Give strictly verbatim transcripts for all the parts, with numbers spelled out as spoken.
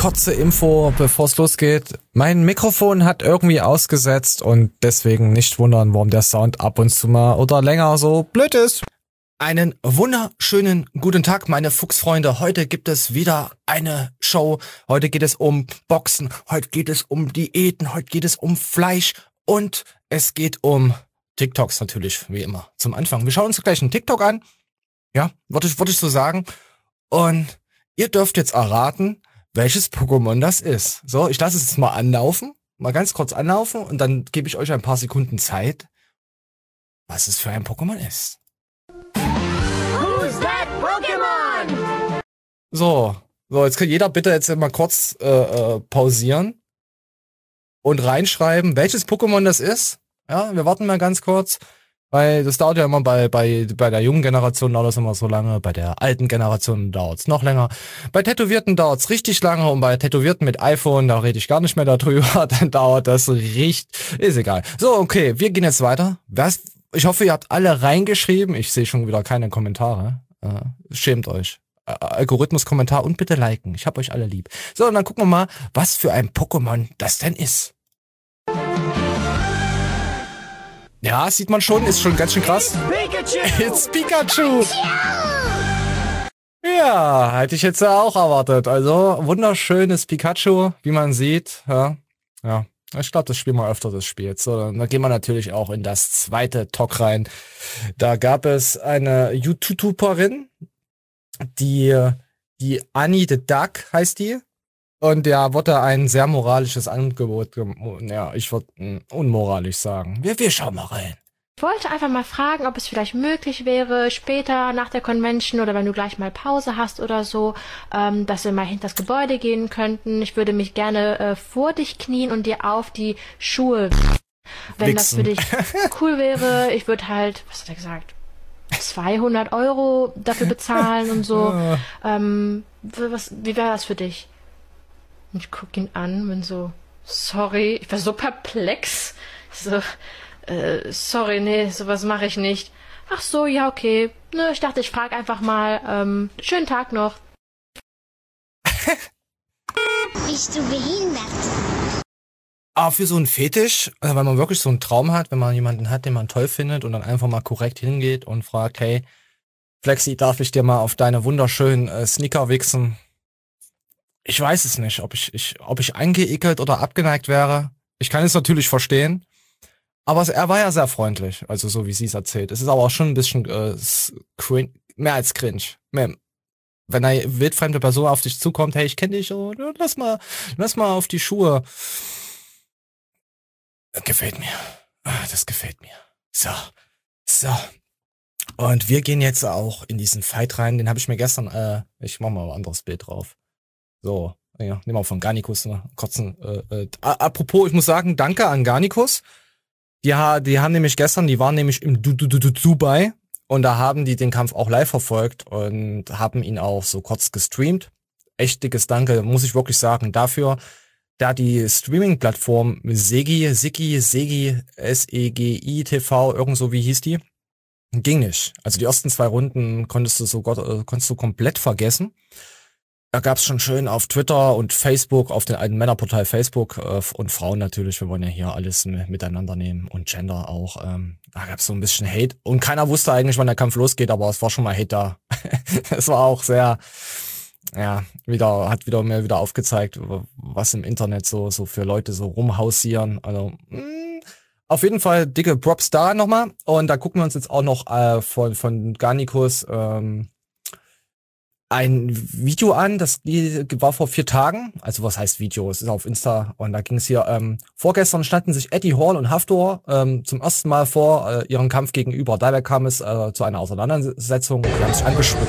kurze Info, bevor es losgeht. Mein Mikrofon hat irgendwie ausgesetzt und deswegen nicht wundern, warum der Sound ab und zu mal oder länger so blöd ist. Einen wunderschönen guten Tag, meine Fuchsfreunde. Heute gibt es wieder eine Show. Heute geht es um Boxen, heute geht es um Diäten, heute geht es um Fleisch und es geht um TikToks natürlich, wie immer, zum Anfang. Wir schauen uns gleich einen TikTok an. Ja, würde ich, würde ich so sagen. Und ihr dürft jetzt erraten, welches Pokémon das ist. So, ich lasse es jetzt mal anlaufen, mal ganz kurz anlaufen und dann gebe ich euch ein paar Sekunden Zeit, was es für ein Pokémon ist. Who's that Pokémon? So, so, jetzt kann jeder bitte jetzt mal kurz äh, äh, pausieren und reinschreiben, welches Pokémon das ist. Ja, wir warten mal ganz kurz, weil das dauert ja immer bei bei bei der jungen Generation dauert das immer so lange, bei der alten Generation dauert es noch länger. Bei Tätowierten dauert es richtig lange und bei Tätowierten mit iPhone, da rede ich gar nicht mehr darüber, dann dauert das richtig, ist egal. So, okay, wir gehen jetzt weiter. Was, ich hoffe, ihr habt alle reingeschrieben. Ich sehe schon wieder keine Kommentare. Äh, schämt euch. Äh, Algorithmus-Kommentar und bitte liken. Ich hab euch alle lieb. So, und dann gucken wir mal, was für ein Pokémon das denn ist. Ja, sieht man schon, ist schon ganz schön krass. Pikachu! It's Pikachu! Ja, hätte ich jetzt auch erwartet. Also, wunderschönes Pikachu, wie man sieht. Ja, ja. Ich glaube, das spielen wir öfter, das Spiel jetzt. So, dann gehen wir natürlich auch in das zweite Talk rein. Da gab es eine YouTuberin, die, die Annie the Duck heißt die. Und ja, wurde ein sehr moralisches Angebot, ja, ich würde unmoralisch sagen. Wir, wir schauen mal rein. Ich wollte einfach mal fragen, ob es vielleicht möglich wäre, später nach der Convention oder wenn du gleich mal Pause hast oder so, ähm, dass wir mal hinter das Gebäude gehen könnten. Ich würde mich gerne äh, vor dich knien und dir auf die Schuhe, wenn Wichsen. das für dich cool wäre. Ich würde halt, was hat er gesagt, zweihundert Euro dafür bezahlen und so. ähm, was, wie wäre das für dich? Und ich guck ihn an und bin so, sorry, ich war so perplex. So, äh, sorry, nee, sowas mache ich nicht. Ach so, ja, okay. Ne, ich dachte, ich frage einfach mal. Ähm, schönen Tag noch. Bist du behindert? Aber für so einen Fetisch, also weil man wirklich so einen Traum hat, wenn man jemanden hat, den man toll findet und dann einfach mal korrekt hingeht und fragt, hey, Flexi, darf ich dir mal auf deine wunderschönen äh, Sneaker wichsen? Ich weiß es nicht, ob ich, ich, ob ich angeekelt oder abgeneigt wäre. Ich kann es natürlich verstehen. Aber es, er war ja sehr freundlich, also so wie sie es erzählt. Es ist aber auch schon ein bisschen äh, cringe, mehr als cringe. Mehr, wenn eine wildfremde Person auf dich zukommt, hey, ich kenne dich, oh, lass mal, lass mal auf die Schuhe. Gefällt mir. Das gefällt mir. So, so. Und wir gehen jetzt auch in diesen Fight rein. Den habe ich mir gestern, äh, ich mach mal ein anderes Bild drauf. So, ja, nehmen wir von Garnicus, ne? Kurzen, äh, äh, apropos, ich muss sagen, danke an Garnicus. Die, die haben nämlich gestern, die waren nämlich im du du du Dubai und da haben die den Kampf auch live verfolgt und haben ihn auch so kurz gestreamt. Echt dickes Danke, muss ich wirklich sagen, dafür, da die Streaming-Plattform Segi, Sigi, Segi, S E G I T V, irgend so wie hieß die, ging nicht. Also die ersten zwei Runden konntest du so äh, konntest du komplett vergessen. Da gab's schon schön auf Twitter und Facebook, auf den alten Männerportal Facebook äh, und Frauen natürlich, wir wollen ja hier alles miteinander nehmen und Gender auch. Ähm, da gab's so ein bisschen Hate und keiner wusste eigentlich, wann der Kampf losgeht, aber es war schon mal Hate da. Es war auch sehr, ja, wieder, hat wieder mir wieder aufgezeigt, was im Internet so so für Leute so rumhausieren. Also mh, auf jeden Fall dicke Props da nochmal und da gucken wir uns jetzt auch noch äh, von von Garnicus ähm, ein Video an, das war vor vier Tagen, also was heißt Video, es ist auf Insta und da ging es hier, ähm, vorgestern standen sich Eddie Hall und Hafthor ähm, zum ersten Mal vor äh, ihrem Kampf gegenüber. Dabei kam es äh, zu einer Auseinandersetzung und haben sich angespuckt.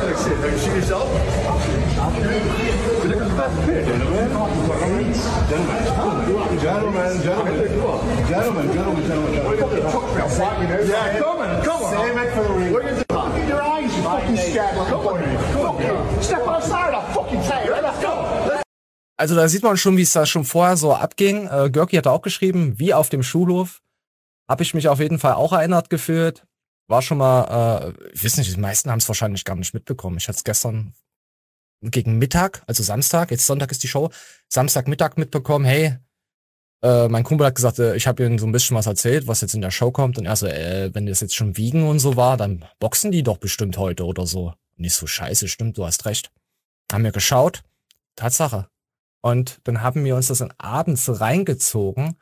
Gentlemen, gentlemen, gentlemen, gentlemen, gentlemen. Yeah, come on, come on. Save it for the ring. Look at the fucking your eyes, you fucking scared like a fucking. Step outside, I'll fucking tell you. Let's go. Also da sieht man schon, wie es da schon vorher so abging. Äh, Görki hat auch geschrieben, wie auf dem Schulhof. Habe ich mich auf jeden Fall auch erinnert gefühlt. War schon mal, äh, ich weiß nicht, die meisten haben es wahrscheinlich gar nicht mitbekommen. Ich hatte es gestern gegen Mittag, also Samstag, jetzt Sonntag ist die Show, Samstagmittag mitbekommen, hey, äh, mein Kumpel hat gesagt, äh, ich habe ihm so ein bisschen was erzählt, was jetzt in der Show kommt. Und er so, äh, wenn das jetzt schon Wiegen und so war, dann boxen die doch bestimmt heute oder so. Nicht so scheiße, stimmt, du hast recht. Haben wir geschaut, Tatsache. Und dann haben wir uns das dann abends reingezogen.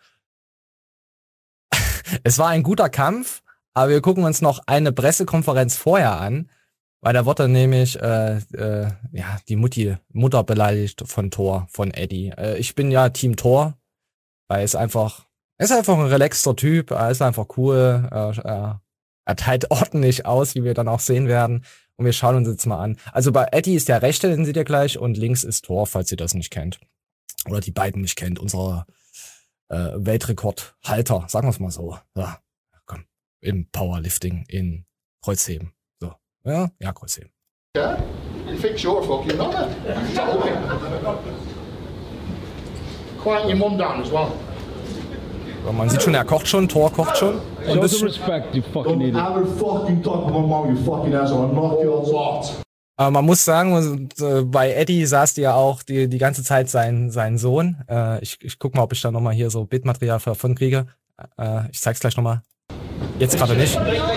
Es war ein guter Kampf, aber wir gucken uns noch eine Pressekonferenz vorher an, weil da wurde nämlich äh, äh, ja die Mutti, Mutter beleidigt von Thor, von Eddie. Äh, ich bin ja Team Thor, weil er ist einfach, er ist einfach ein relaxter Typ, er ist einfach cool, äh, äh, er teilt ordentlich aus, wie wir dann auch sehen werden. Und wir schauen uns jetzt mal an. Also bei Eddie ist der rechte, den seht ihr gleich, und links ist Thor, falls ihr das nicht kennt. Oder die beiden nicht kennt, unser äh, Weltrekordhalter, sagen wir es mal so. Ja, komm, im Powerlifting, in Kreuzheben. So, ja, ja, Kreuzheben. Yeah? You think you're a fucking nonner? Quiet your mum down as well. So, man sieht schon, er kocht schon, Thor kocht schon. Ein Show some bisschen. respect, you fucking Don't idiot. ever fucking talk to my mom, you fucking asshole. I'll knock your lot. Aber man muss sagen, äh, bei Eddie saß ja auch die, die ganze Zeit sein, sein Sohn. Äh, ich, ich guck mal, ob ich da nochmal hier so Bildmaterial davon kriege. Äh, ich zeig's gleich nochmal. Jetzt gerade nicht.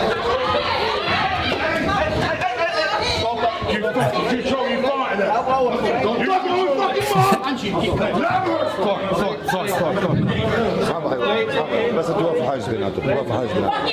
بس الدور في حاجز بيناتهم الدور في حاجز بيناتهم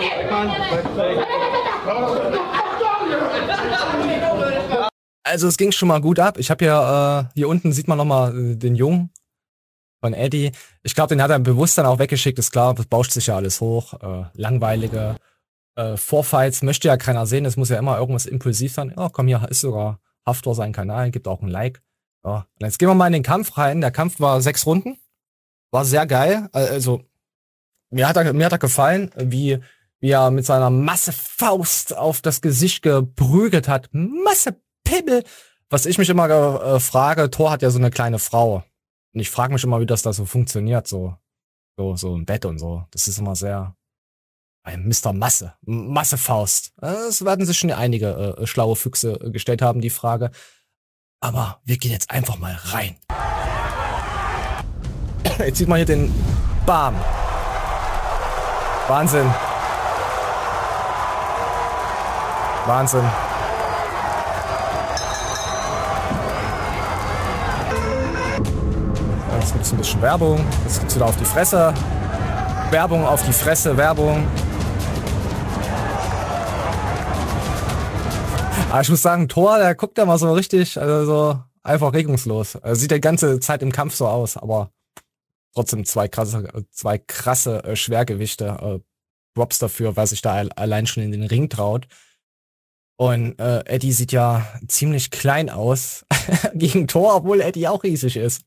Also es ging schon mal gut ab. Ich habe ja, äh, hier unten sieht man nochmal äh, den Jungen von Eddie. Ich glaube, den hat er bewusst dann auch weggeschickt. Ist klar, das bauscht sich ja alles hoch. Äh, langweilige äh, Vorfights möchte ja keiner sehen. Es muss ja immer irgendwas impulsiv sein. Oh, komm, hier ist sogar Haftor sein Kanal, gibt auch ein Like. Ja. Und jetzt gehen wir mal in den Kampf rein. Der Kampf war sechs Runden. War sehr geil. Also, mir hat er, mir hat er gefallen, wie, wie er mit seiner Masse Faust auf das Gesicht geprügelt hat. Masse Pimmel. Was ich mich immer äh, frage, Thor hat ja so eine kleine Frau. Und ich frage mich immer, wie das da so funktioniert, so, so, so im Bett und so. Das ist immer sehr, ein Mister Masse, Masse Faust. Das werden sich schon einige äh, schlaue Füchse äh, gestellt haben, die Frage. Aber wir gehen jetzt einfach mal rein. Jetzt sieht man hier den Bam. Wahnsinn. Wahnsinn. Jetzt gibt es ein bisschen Werbung. Jetzt gibt es wieder auf die Fresse. Werbung auf die Fresse, Werbung. Aber ich muss sagen, Thor, der guckt ja mal so richtig, also so einfach regungslos. Er sieht die ganze Zeit im Kampf so aus, aber trotzdem zwei krasse, zwei krasse äh, Schwergewichte. Äh, Props dafür, weil sich da allein schon in den Ring traut. Und äh, Eddie sieht ja ziemlich klein aus gegen Thor, obwohl Eddie auch riesig ist.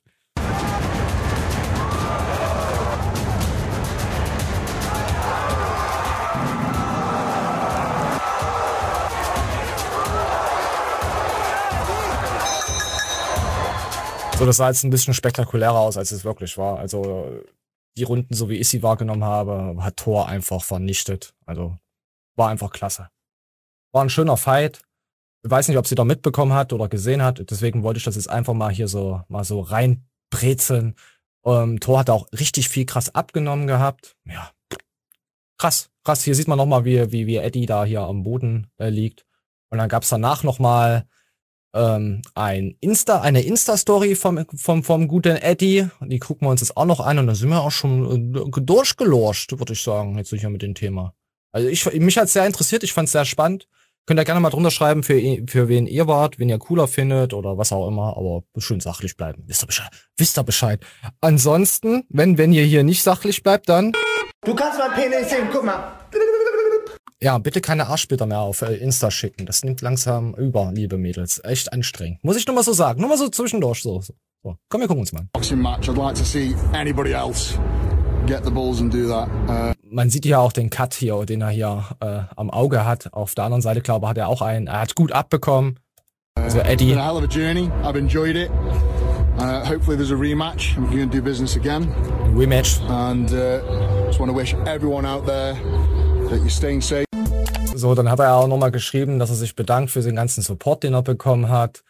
So, das sah jetzt ein bisschen spektakulärer aus, als es wirklich war. Also die Runden, so wie ich sie wahrgenommen habe, hat Thor einfach vernichtet. Also war einfach klasse. War ein schöner Fight. Ich weiß nicht, ob sie da mitbekommen hat oder gesehen hat. Deswegen wollte ich das jetzt einfach mal hier so mal so reinbrezeln. Ähm, Thor hat auch richtig viel krass abgenommen gehabt. Ja, krass, krass. Hier sieht man nochmal, wie, wie, wie Eddie da hier am Boden äh, liegt. Und dann gab's danach nochmal ähm, ein Insta, eine Insta-Story vom, vom, vom guten Eddie. Die gucken wir uns jetzt auch noch an und dann sind wir auch schon äh, durchgelorscht, würde ich sagen, jetzt sicher mit dem Thema. Also ich, mich hat's sehr interessiert, ich fand's sehr spannend. Könnt ihr gerne mal drunter schreiben, für, für wen ihr wart, wen ihr cooler findet oder was auch immer, aber schön sachlich bleiben. Wisst ihr Bescheid? Wisst ihr Bescheid? Ansonsten, wenn, wenn ihr hier nicht sachlich bleibt, dann... Du kannst mein Penis sehen, guck mal. Ja, bitte keine Arschbilder mehr auf äh, Insta schicken. Das nimmt langsam über, liebe Mädels. Echt anstrengend. Muss ich nur mal so sagen. Nur mal so zwischendurch. So, so. so. Komm, wir gucken uns mal an. Boxing match, I'd like to see anybody else get the balls and do that. Uh, Man sieht ja auch den Cut hier, den er hier äh, am Auge hat. Auf der anderen Seite, glaube ich, hat er auch einen. Er hat gut abbekommen. Also Eddie. It's been a hell of a journey. I've enjoyed it. Uh, hopefully there's a rematch and we can do business again. Rematch. And uh, just want to wish everyone out there that you're staying safe. So, dann hat er auch nochmal geschrieben, dass er sich bedankt für den ganzen Support, den er bekommen hat.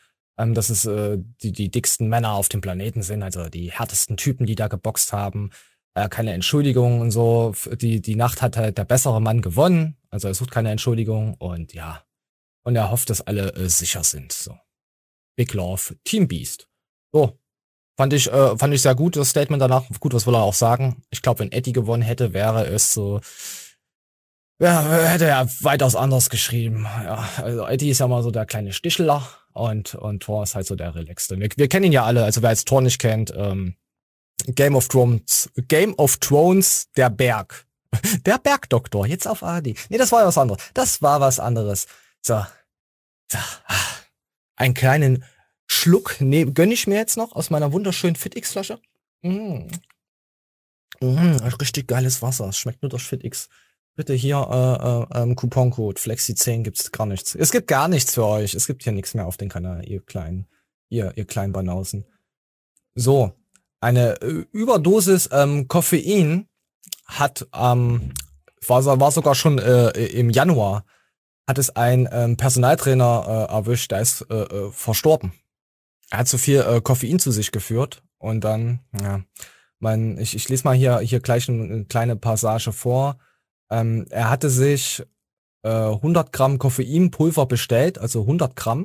ähm, dass es äh, die, die dicksten Männer auf dem Planeten sind, also die härtesten Typen, die da geboxt haben. Äh, keine Entschuldigung und so. Die, die Nacht hat halt der bessere Mann gewonnen, also er sucht keine Entschuldigung und ja. Und er hofft, dass alle äh, sicher sind. So. Big Love, Team Beast. So. Fand ich, äh, fand ich sehr gut, das Statement danach. Gut, was will er auch sagen? Ich glaube, wenn Eddie gewonnen hätte, wäre es so, ja, hätte er weitaus anders geschrieben. Ja, also Eddie ist ja mal so der kleine Stichler und, und Thor ist halt so der Relaxte. Wir, wir kennen ihn ja alle, also wer jetzt Thor nicht kennt, ähm, Game of Thrones, Game of Thrones, der Berg. Der Bergdoktor, jetzt auf A R D. Nee, das war was anderes. Das war was anderes. So. so. Einen kleinen Schluck ne, gönne ich mir jetzt noch aus meiner wunderschönen FitX-Flasche. Mm. Mm, richtig geiles Wasser. Es schmeckt nur durch FitX. Bitte hier äh, äh, ähm, Couponcode Flexi zehn gibt's gar nichts. Es gibt gar nichts für euch. Es gibt hier nichts mehr auf den Kanal, ihr kleinen, ihr, ihr kleinen Banausen. So, eine äh, Überdosis ähm, Koffein hat ähm, war, war sogar schon äh, im Januar hat es ein ähm, Personaltrainer äh, erwischt, der ist äh, äh, verstorben. Er hat zu viel äh, Koffein zu sich geführt und dann, ja, mein, ich, ich lese mal hier, hier gleich eine, eine kleine Passage vor. Ähm, er hatte sich äh, hundert Gramm Koffeinpulver bestellt, also hundert Gramm.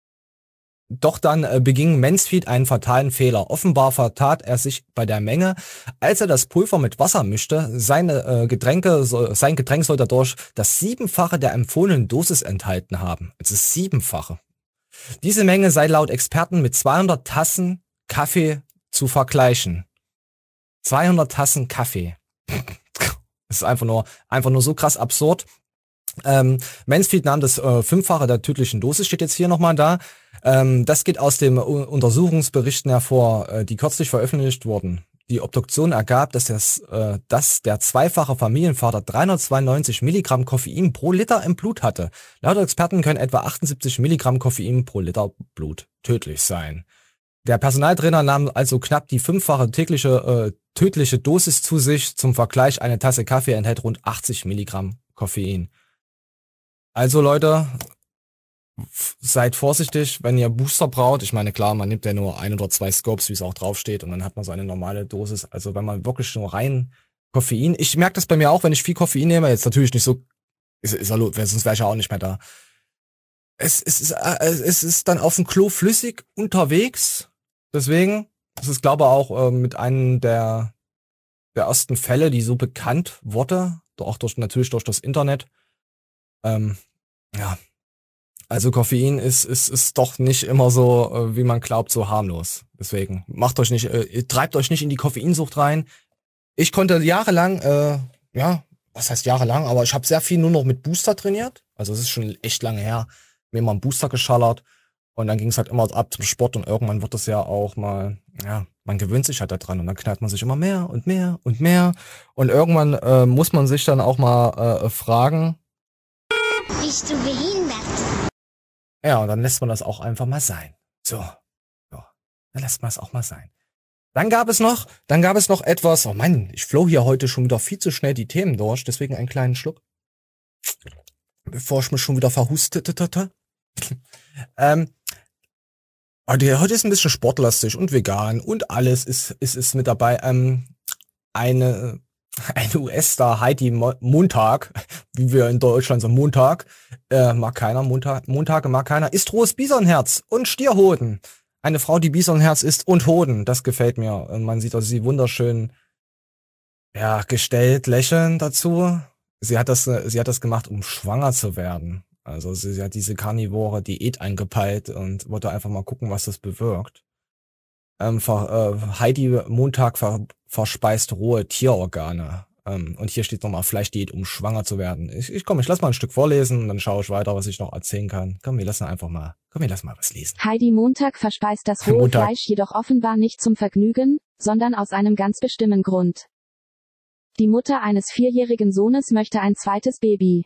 Doch dann äh, beging Mansfield einen fatalen Fehler. Offenbar vertat er sich bei der Menge. Als er das Pulver mit Wasser mischte, seine äh, Getränke, so, sein Getränk soll dadurch das Siebenfache der empfohlenen Dosis enthalten haben. Also das Siebenfache. Diese Menge sei laut Experten mit zweihundert Tassen Kaffee zu vergleichen. zweihundert Tassen Kaffee. Das ist einfach nur, einfach nur so krass absurd. Ähm, Mansfield nahm das äh, Fünffache der tödlichen Dosis, steht jetzt hier nochmal da. Ähm, das geht aus den U- Untersuchungsberichten hervor, äh, die kürzlich veröffentlicht wurden. Die Obduktion ergab, dass, das, äh, dass der zweifache Familienvater dreihundertzweiundneunzig Milligramm Koffein pro Liter im Blut hatte. Laut Experten können etwa achtundsiebzig Milligramm Koffein pro Liter Blut tödlich sein. Der Personaltrainer nahm also knapp die fünffache tägliche äh, tödliche Dosis zu sich. Zum Vergleich, eine Tasse Kaffee enthält rund achtzig Milligramm Koffein. Also Leute, seid vorsichtig, wenn ihr Booster braucht. Ich meine, klar, man nimmt ja nur ein oder zwei Scopes, wie es auch draufsteht, und dann hat man so eine normale Dosis. Also wenn man wirklich nur rein Koffein, ich merke das bei mir auch, wenn ich viel Koffein nehme, jetzt natürlich nicht so, ist, ist ja, sonst wäre ich ja auch nicht mehr da. Es, es, ist, es ist dann auf dem Klo flüssig unterwegs, deswegen, das ist glaube ich auch äh, mit einem der, der ersten Fälle, die so bekannt wurde, auch durch, natürlich durch das Internet. Ähm, ja, also Koffein ist, ist, ist doch nicht immer so, äh, wie man glaubt, so harmlos. Deswegen macht euch nicht, äh, treibt euch nicht in die Koffeinsucht rein. Ich konnte jahrelang, äh, ja, was heißt jahrelang, aber ich habe sehr viel nur noch mit Booster trainiert. Also es ist schon echt lange her, mir mal einen Booster geschallert und dann ging es halt immer ab zum Sport und irgendwann wird es ja auch mal, ja, man gewöhnt sich halt da dran und dann knallt man sich immer mehr und mehr und mehr und irgendwann äh, muss man sich dann auch mal äh, fragen, Bist du behindert? ja, und dann lässt man das auch einfach mal sein. So, so, dann lässt man es auch mal sein. Dann gab es noch, dann gab es noch etwas, oh Mann, ich flow hier heute schon wieder viel zu schnell die Themen durch, deswegen einen kleinen Schluck. Bevor ich mich schon wieder verhustete. ähm, heute ist ein bisschen sportlastig und vegan und alles ist, ist, ist mit dabei. Ähm, eine, eine U S-Star, Heidi Montag, wie wir in Deutschland sagen, Montag, äh, mag keiner, Montag, Montage mag keiner, isst rohes Bisonherz und Stierhoden. Eine Frau, die Bisonherz isst und Hoden, das gefällt mir. Und man sieht also sie wunderschön, ja, gestellt, lächeln dazu. Sie hat das, sie hat das gemacht, um schwanger zu werden. Also sie, sie hat diese karnivore Diät eingepeilt und wollte einfach mal gucken, was das bewirkt. Ähm, ver, äh, Heidi Montag ver, verspeist rohe Tierorgane. Ähm, und hier steht nochmal Fleischdiät, um schwanger zu werden. Ich, ich komm, ich lass mal ein Stück vorlesen und dann schaue ich weiter, was ich noch erzählen kann. Komm, wir lassen einfach mal, komm, wir lassen mal was lesen. Heidi Montag verspeist das rohe Montag. Fleisch jedoch offenbar nicht zum Vergnügen, sondern aus einem ganz bestimmten Grund. Die Mutter eines vierjährigen Sohnes möchte ein zweites Baby.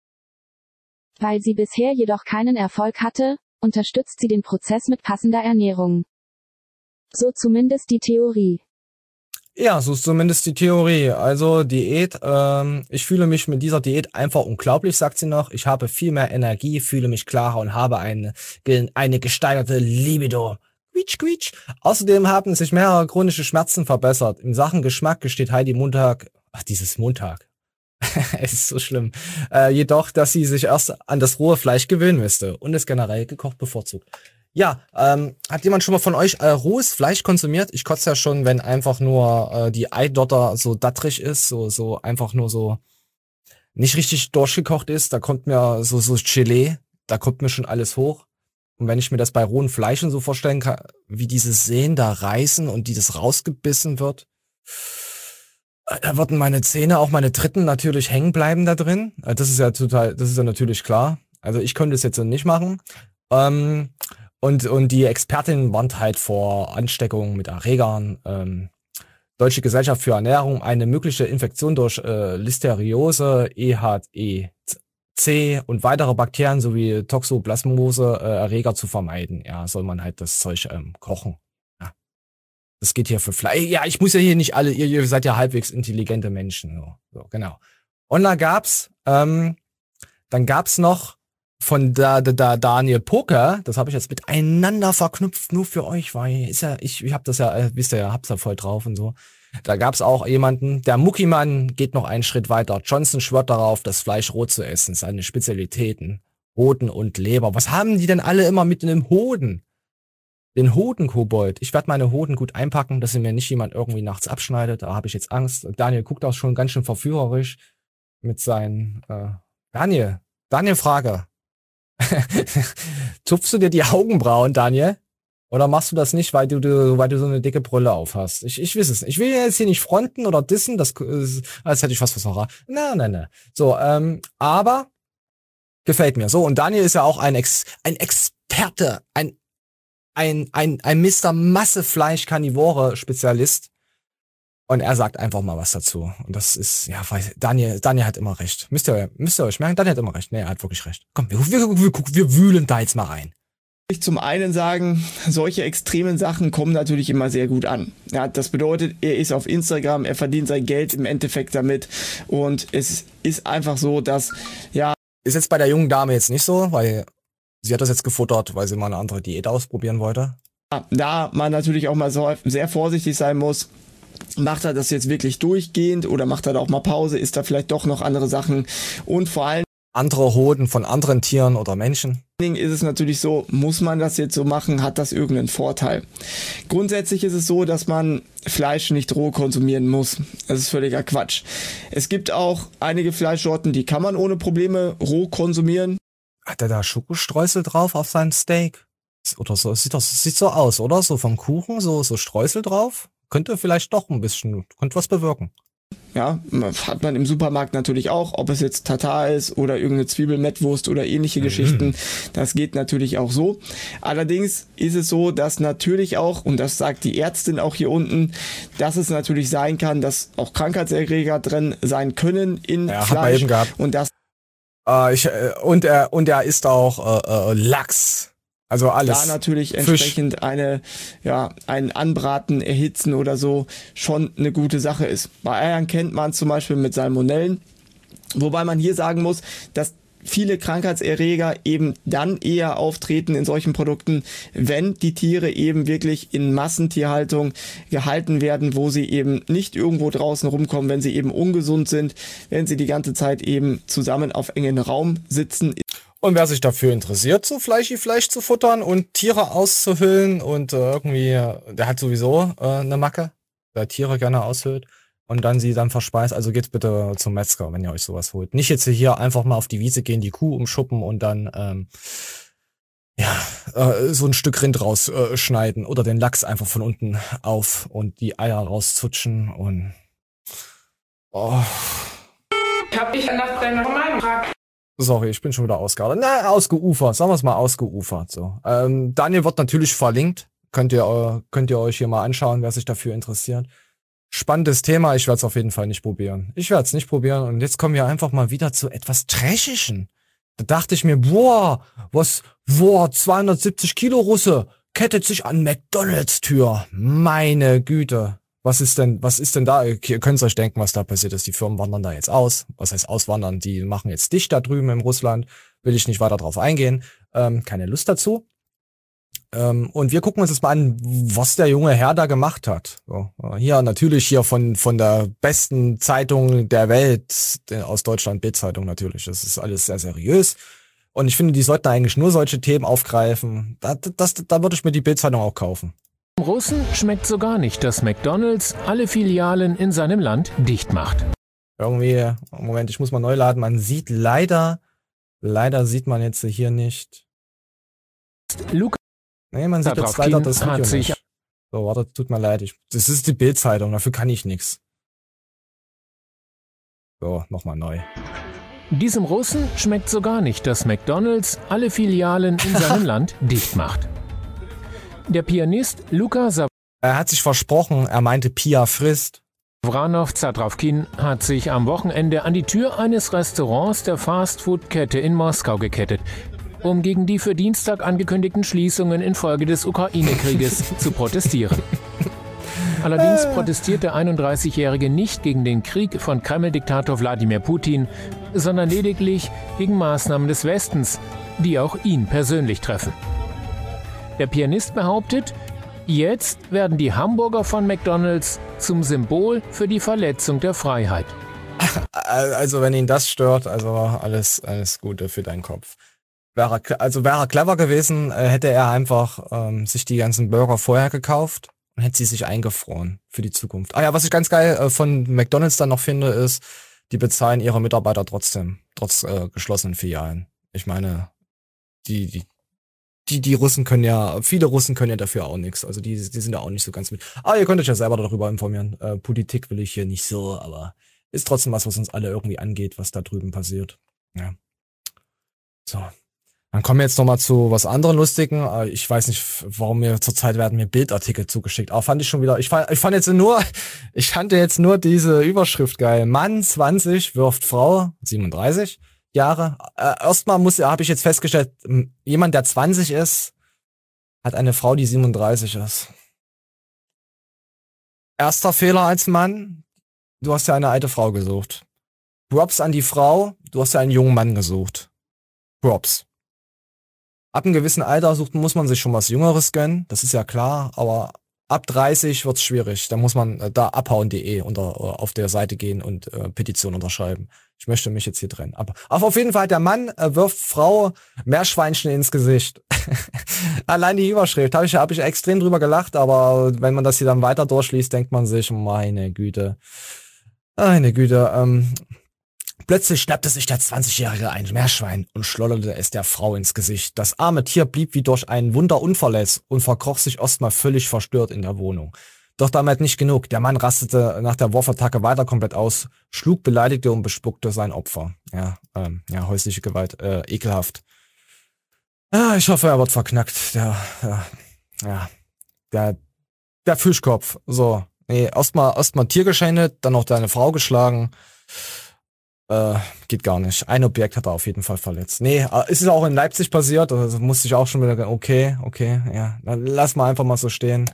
Weil sie bisher jedoch keinen Erfolg hatte, unterstützt sie den Prozess mit passender Ernährung. So zumindest die Theorie. Ja, so ist zumindest die Theorie. Also Diät, ähm, ich fühle mich mit dieser Diät einfach unglaublich, sagt sie noch. Ich habe viel mehr Energie, fühle mich klarer und habe eine, eine gesteigerte Libido. Quietsch, quietsch. Außerdem haben sich mehrere chronische Schmerzen verbessert. In Sachen Geschmack gesteht Heidi Montag, ach dieses Montag, es ist so schlimm, äh, jedoch, dass sie sich erst an das rohe Fleisch gewöhnen müsste und es generell gekocht bevorzugt. Ja, ähm, hat jemand schon mal von euch äh, rohes Fleisch konsumiert? Ich kotze ja schon, wenn einfach nur äh, die Eidotter so dattrig ist, so so einfach nur so nicht richtig durchgekocht ist. Da kommt mir so so Gelee, da kommt mir schon alles hoch. Und wenn ich mir das bei rohen Fleischen so vorstellen kann, wie diese Sehnen da reißen und die das rausgebissen wird, da würden meine Zähne, auch meine Dritten natürlich hängen bleiben da drin. Das ist ja total, das ist ja natürlich klar. Also ich könnte es jetzt nicht machen. Ähm, Und, und die Expertin warnt halt vor Ansteckungen mit Erregern. Ähm, Deutsche Gesellschaft für Ernährung, eine mögliche Infektion durch äh, Listeriose, E H E C und weitere Bakterien sowie Toxoplasmose äh, Erreger zu vermeiden. Ja, soll man halt das Zeug ähm, kochen. Ja. Das geht hier für Fleisch. Ja, ich muss ja hier nicht alle, ihr, ihr seid ja halbwegs intelligente Menschen. So, so genau. Und da gab's, ähm, dann gab's noch von da, da, da Daniel Poker, das habe ich jetzt miteinander verknüpft, nur für euch, weil ist ja, ich, ich hab das ja, äh, wisst ihr ja, hab's ja voll drauf und so. Da gab's auch jemanden, der Muckimann geht noch einen Schritt weiter. Johnson schwört darauf, das Fleisch roh zu essen, seine Spezialitäten, Hoden und Leber. Was haben die denn alle immer mit einem Hoden? Den Hodenkobold. Ich werde meine Hoden gut einpacken, dass sie mir nicht jemand irgendwie nachts abschneidet. Da habe ich jetzt Angst. Daniel guckt auch schon ganz schön verführerisch mit seinen, äh, Daniel, Daniel Frage. Tupfst du dir die Augenbrauen, Daniel? Oder machst du das nicht, weil du, du, weil du so eine dicke Brille auf hast? Ich, ich weiß es nicht. Ich will jetzt hier nicht fronten oder dissen, das ist, als hätte ich fast was verraten. Nein, nein, nein. So, ähm, aber gefällt mir. So, und Daniel ist ja auch ein Ex, ein Experte, ein, ein, ein, ein Mister Massefleisch-Karnivore-Spezialist. Und er sagt einfach mal was dazu. Und das ist, ja, weil Daniel, Daniel hat immer recht. Müsst ihr, müsst ihr euch merken, Daniel hat immer recht. Nee, er hat wirklich recht. Komm, wir, wir, wir, wir wühlen da jetzt mal rein. Ich zum einen sagen, solche extremen Sachen kommen natürlich immer sehr gut an. Ja, das bedeutet, er ist auf Instagram, er verdient sein Geld im Endeffekt damit. Und es ist einfach so, dass, ja. Ist jetzt bei der jungen Dame jetzt nicht so, weil sie hat das jetzt gefuttert, weil sie mal eine andere Diät ausprobieren wollte. Da man natürlich auch mal so sehr vorsichtig sein muss. Macht er das jetzt wirklich durchgehend oder macht er da auch mal Pause? Ist da vielleicht doch noch andere Sachen? Und vor allem andere Hoden von anderen Tieren oder Menschen. Ist es natürlich so, muss man das jetzt so machen? Hat das irgendeinen Vorteil? Grundsätzlich ist es so, dass man Fleisch nicht roh konsumieren muss. Das ist völliger Quatsch. Es gibt auch einige Fleischsorten, die kann man ohne Probleme roh konsumieren. Hat er da Schokostreusel drauf auf seinem Steak? Oder so, sieht das sieht so aus, oder? So vom Kuchen, so, so Streusel drauf? Könnte vielleicht doch ein bisschen, könnte was bewirken. Ja, hat man im Supermarkt natürlich auch, ob es jetzt Tatar ist oder irgendeine Zwiebelmettwurst oder ähnliche mhm. Geschichten. Das geht natürlich auch so. Allerdings ist es so, dass natürlich auch, und das sagt die Ärztin auch hier unten, dass es natürlich sein kann, dass auch Krankheitserreger drin sein können in ja, Fleisch. Hat man eben gehabt. Und das äh, ich, äh, und er und er isst auch äh, äh, Lachs. Also alles. Da natürlich entsprechend Fisch. eine, ja, ein Anbraten, Erhitzen oder so schon eine gute Sache ist. Bei Eiern kennt man zum Beispiel mit Salmonellen, wobei man hier sagen muss, dass viele Krankheitserreger eben dann eher auftreten in solchen Produkten, wenn die Tiere eben wirklich in Massentierhaltung gehalten werden, wo sie eben nicht irgendwo draußen rumkommen, wenn sie eben ungesund sind, wenn sie die ganze Zeit eben zusammen auf engen Raum sitzen. Und wer sich dafür interessiert, so Fleischi Fleisch zu futtern und Tiere auszuhüllen und äh, irgendwie, der hat sowieso äh, eine Macke, der Tiere gerne aushüllt und dann sie dann verspeist. Also geht bitte zum Metzger, wenn ihr euch sowas holt. Nicht jetzt hier einfach mal auf die Wiese gehen, die Kuh umschuppen und dann ähm, ja äh, so ein Stück Rind rausschneiden äh, oder den Lachs einfach von unten auf und die Eier rauszutschen und oh. Ich hab dich nach deiner Meinung gefragt. Sorry, ich bin schon wieder ausgeufert. Na, ausgeufert. Sagen wir es mal ausgeufert. So. Ähm, Daniel wird natürlich verlinkt. Könnt ihr, äh, könnt ihr euch hier mal anschauen, wer sich dafür interessiert. Spannendes Thema. Ich werde es auf jeden Fall nicht probieren. Ich werde es nicht probieren. Und jetzt kommen wir einfach mal wieder zu etwas Trashischen. Da dachte ich mir, boah, was, boah, zweihundertsiebzig Kilo Russe kettet sich an McDonalds Tür. Meine Güte. Was ist denn, was ist denn da? Ihr könnt euch denken, was da passiert ist. Die Firmen wandern da jetzt aus. Was heißt auswandern? Die machen jetzt dicht da drüben in Russland. Will ich nicht weiter drauf eingehen. Ähm, keine Lust dazu. Ähm, und wir gucken uns jetzt mal an, was der junge Herr da gemacht hat. So, äh, hier natürlich hier von von der besten Zeitung der Welt, der, aus Deutschland, Bild-Zeitung natürlich. Das ist alles sehr seriös. Und ich finde, die sollten eigentlich nur solche Themen aufgreifen. Da, das, da würde ich mir die Bild-Zeitung auch kaufen. Dem Russen schmeckt sogar nicht, dass McDonald's alle Filialen in seinem Land dicht macht. Irgendwie, Moment, ich muss mal neu laden. Man sieht leider, leider sieht man jetzt hier nicht. Luca Nee, man sieht jetzt leider das Video sich nicht. So, warte, tut mir leid. Ich, das ist die Bild-Zeitung, dafür kann ich nichts. So, nochmal neu. Diesem Russen schmeckt sogar nicht, dass McDonald's alle Filialen in seinem Land dicht macht. Der Pianist Luka Er hat sich versprochen, er meinte Pia frisst. Savranov-Zadravkin hat sich am Wochenende an die Tür eines Restaurants der Fastfood-Kette in Moskau gekettet, um gegen die für Dienstag angekündigten Schließungen infolge des Ukraine-Krieges zu protestieren. Allerdings protestiert der einunddreißigjährige nicht gegen den Krieg von Kreml-Diktator Wladimir Putin, sondern lediglich gegen Maßnahmen des Westens, die auch ihn persönlich treffen. Der Pianist behauptet, jetzt werden die Hamburger von McDonald's zum Symbol für die Verletzung der Freiheit. Also wenn ihn das stört, also alles, alles Gute für deinen Kopf. Wäre, also wäre er clever gewesen, hätte er einfach ähm, sich die ganzen Burger vorher gekauft und hätte sie sich eingefroren für die Zukunft. Ah ja, was ich ganz geil äh, von McDonald's dann noch finde, ist, die bezahlen ihre Mitarbeiter trotzdem, trotz äh, geschlossenen Filialen. Ich meine, die, die, die, die Russen können ja, viele Russen können ja dafür auch nichts. Also die, die sind da auch nicht so ganz mit. Aber ihr könnt euch ja selber darüber informieren. Äh, Politik will ich hier nicht so, aber ist trotzdem was, was uns alle irgendwie angeht, was da drüben passiert. Ja. So. Dann kommen wir jetzt nochmal zu was anderem Lustigen. Ich weiß nicht, warum mir zurzeit werden mir Bildartikel zugeschickt. Aber fand ich schon wieder, ich fand, ich fand jetzt nur, ich fand jetzt nur diese Überschrift geil. Mann zwanzig wirft Frau siebenunddreißig Jahre. Äh, erstmal muss, habe ich jetzt festgestellt, jemand, der zwanzig ist, hat eine Frau, die siebenunddreißig ist. Erster Fehler als Mann, du hast ja eine alte Frau gesucht. Props an die Frau, du hast ja einen jungen Mann gesucht. Props. Ab einem gewissen Alter sucht, muss man sich schon was Jüngeres gönnen, das ist ja klar, aber ab dreißig wird's schwierig. Da muss man äh, da abhauen punkt de unter äh, auf der Seite gehen und äh, Petition unterschreiben. Ich möchte mich jetzt hier trennen. Aber, aber auf jeden Fall, der Mann äh, wirft Frau Meerschweinchen ins Gesicht. Allein die Überschrift, habe ich, hab ich extrem drüber gelacht, aber wenn man das hier dann weiter durchliest, denkt man sich, meine Güte. Meine Güte, ähm... Plötzlich schnappte sich der zwanzigjährige ein Meerschwein und schlotterte es der Frau ins Gesicht. Das arme Tier blieb wie durch ein Wunder unverletzt und verkroch sich erstmal völlig verstört in der Wohnung. Doch damit nicht genug. Der Mann rastete nach der Wurfattacke weiter komplett aus, schlug, beleidigte und bespuckte sein Opfer. Ja, ähm, ja, häusliche Gewalt, äh, ekelhaft. Ah, ich hoffe, er wird verknackt. Der, ja, ja, der, der Fischkopf. So, nee, erstmal, erstmal ein Tier geschändet, dann noch deine Frau geschlagen. Äh, geht gar nicht. Ein Objekt hat er auf jeden Fall verletzt. Nee, ist es auch in Leipzig passiert, also musste ich auch schon wieder, okay, okay, ja, dann lass mal einfach mal so stehen.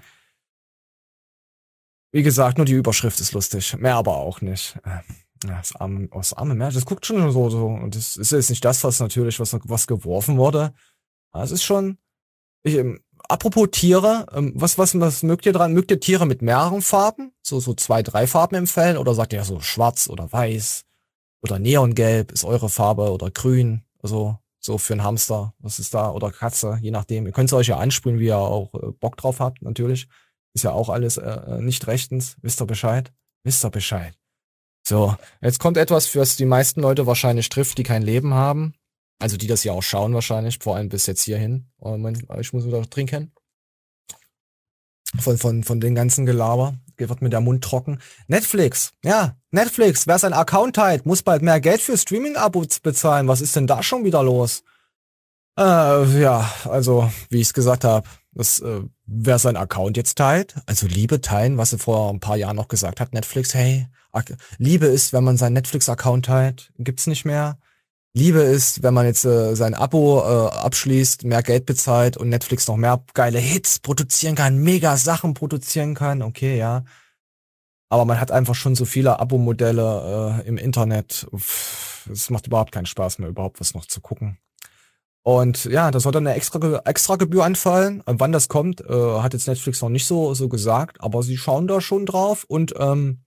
Wie gesagt, nur die Überschrift ist lustig, mehr aber auch nicht. Äh, ja, das arme, das arme Märchen, das guckt schon so, so, und das ist jetzt nicht das, was natürlich, was, was geworfen wurde. Das ist schon, ich, ähm, apropos Tiere, ähm, was, was, was mögt ihr dran? Mögt ihr Tiere mit mehreren Farben? So, so zwei, drei Farben im Fell? Oder sagt ihr so schwarz oder weiß? Oder Neongelb ist eure Farbe oder grün, also so für einen Hamster, was ist da, oder Katze, je nachdem. Ihr könnt es euch ja ansprühen, wie ihr auch äh, Bock drauf habt, natürlich. Ist ja auch alles äh, nicht rechtens, wisst ihr Bescheid? Wisst ihr Bescheid. So, jetzt kommt etwas, für das die meisten Leute wahrscheinlich trifft, die kein Leben haben. Also die das ja auch schauen wahrscheinlich, vor allem bis jetzt hierhin. Oh, Moment, ich muss wieder trinken. Von, von, von den ganzen Gelaber. Wird mir der Mund trocken. Netflix, ja, Netflix, wer sein Account teilt, muss bald mehr Geld für Streaming-Abos bezahlen. Was ist denn da schon wieder los? Äh, ja, also, wie ich es gesagt habe, das, äh, wer sein Account jetzt teilt, also Liebe teilen, was sie vor ein paar Jahren noch gesagt hat, Netflix, hey, Liebe ist, wenn man seinen Netflix-Account teilt, gibt's nicht mehr. Liebe ist, wenn man jetzt äh, sein Abo äh, abschließt, mehr Geld bezahlt und Netflix noch mehr geile Hits produzieren kann, mega Sachen produzieren kann, okay, ja. Aber man hat einfach schon so viele Abo-Modelle äh, im Internet. Es macht überhaupt keinen Spaß mehr, überhaupt was noch zu gucken. Und ja, da soll dann eine extra, extra Gebühr anfallen. Und wann das kommt, äh, hat jetzt Netflix noch nicht so, so gesagt, aber sie schauen da schon drauf. Und ähm,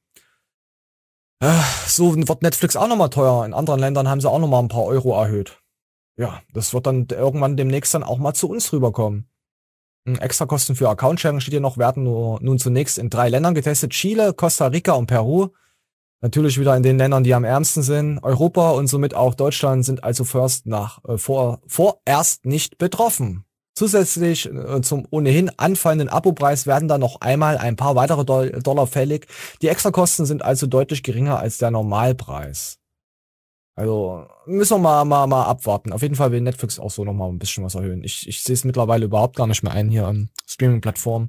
äh, so wird Netflix auch nochmal teuer. In anderen Ländern haben sie auch nochmal ein paar Euro erhöht. Ja, das wird dann irgendwann demnächst dann auch mal zu uns rüberkommen. Extrakosten für Account-Sharing steht hier noch, werden nur, nun zunächst in drei Ländern getestet. Chile, Costa Rica und Peru. Natürlich wieder in den Ländern, die am ärmsten sind. Europa und somit auch Deutschland sind also first nach, äh, vor, vorerst nicht betroffen. Zusätzlich äh, zum ohnehin anfallenden Abopreis werden dann noch einmal ein paar weitere Do- Dollar fällig. Die Extrakosten sind also deutlich geringer als der Normalpreis. Also müssen wir mal, mal, mal abwarten. Auf jeden Fall will Netflix auch so nochmal ein bisschen was erhöhen. Ich, ich sehe es mittlerweile überhaupt gar nicht mehr ein hier an Streaming-Plattformen.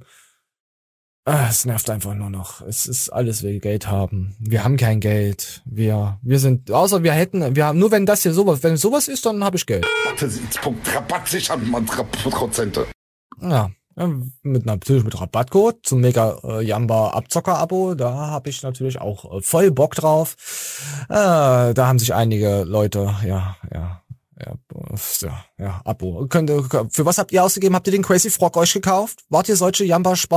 Ah, es nervt einfach nur noch. Es ist alles, weil wir Geld haben. Wir haben kein Geld. Wir, wir sind, außer wir hätten, wir haben, nur wenn das hier sowas, wenn sowas ist, dann habe ich Geld. Rabatt sichern, man, Prozente. Ja, ja, mit natürlich mit Rabattcode zum Mega äh, Jamba Abzocker-Abo, da habe ich natürlich auch äh, voll Bock drauf. Äh, da haben sich einige Leute, ja, ja, ja, ja, ja, Abo. Könnt, für was habt ihr ausgegeben? Habt ihr den Crazy Frog euch gekauft? Wart ihr solche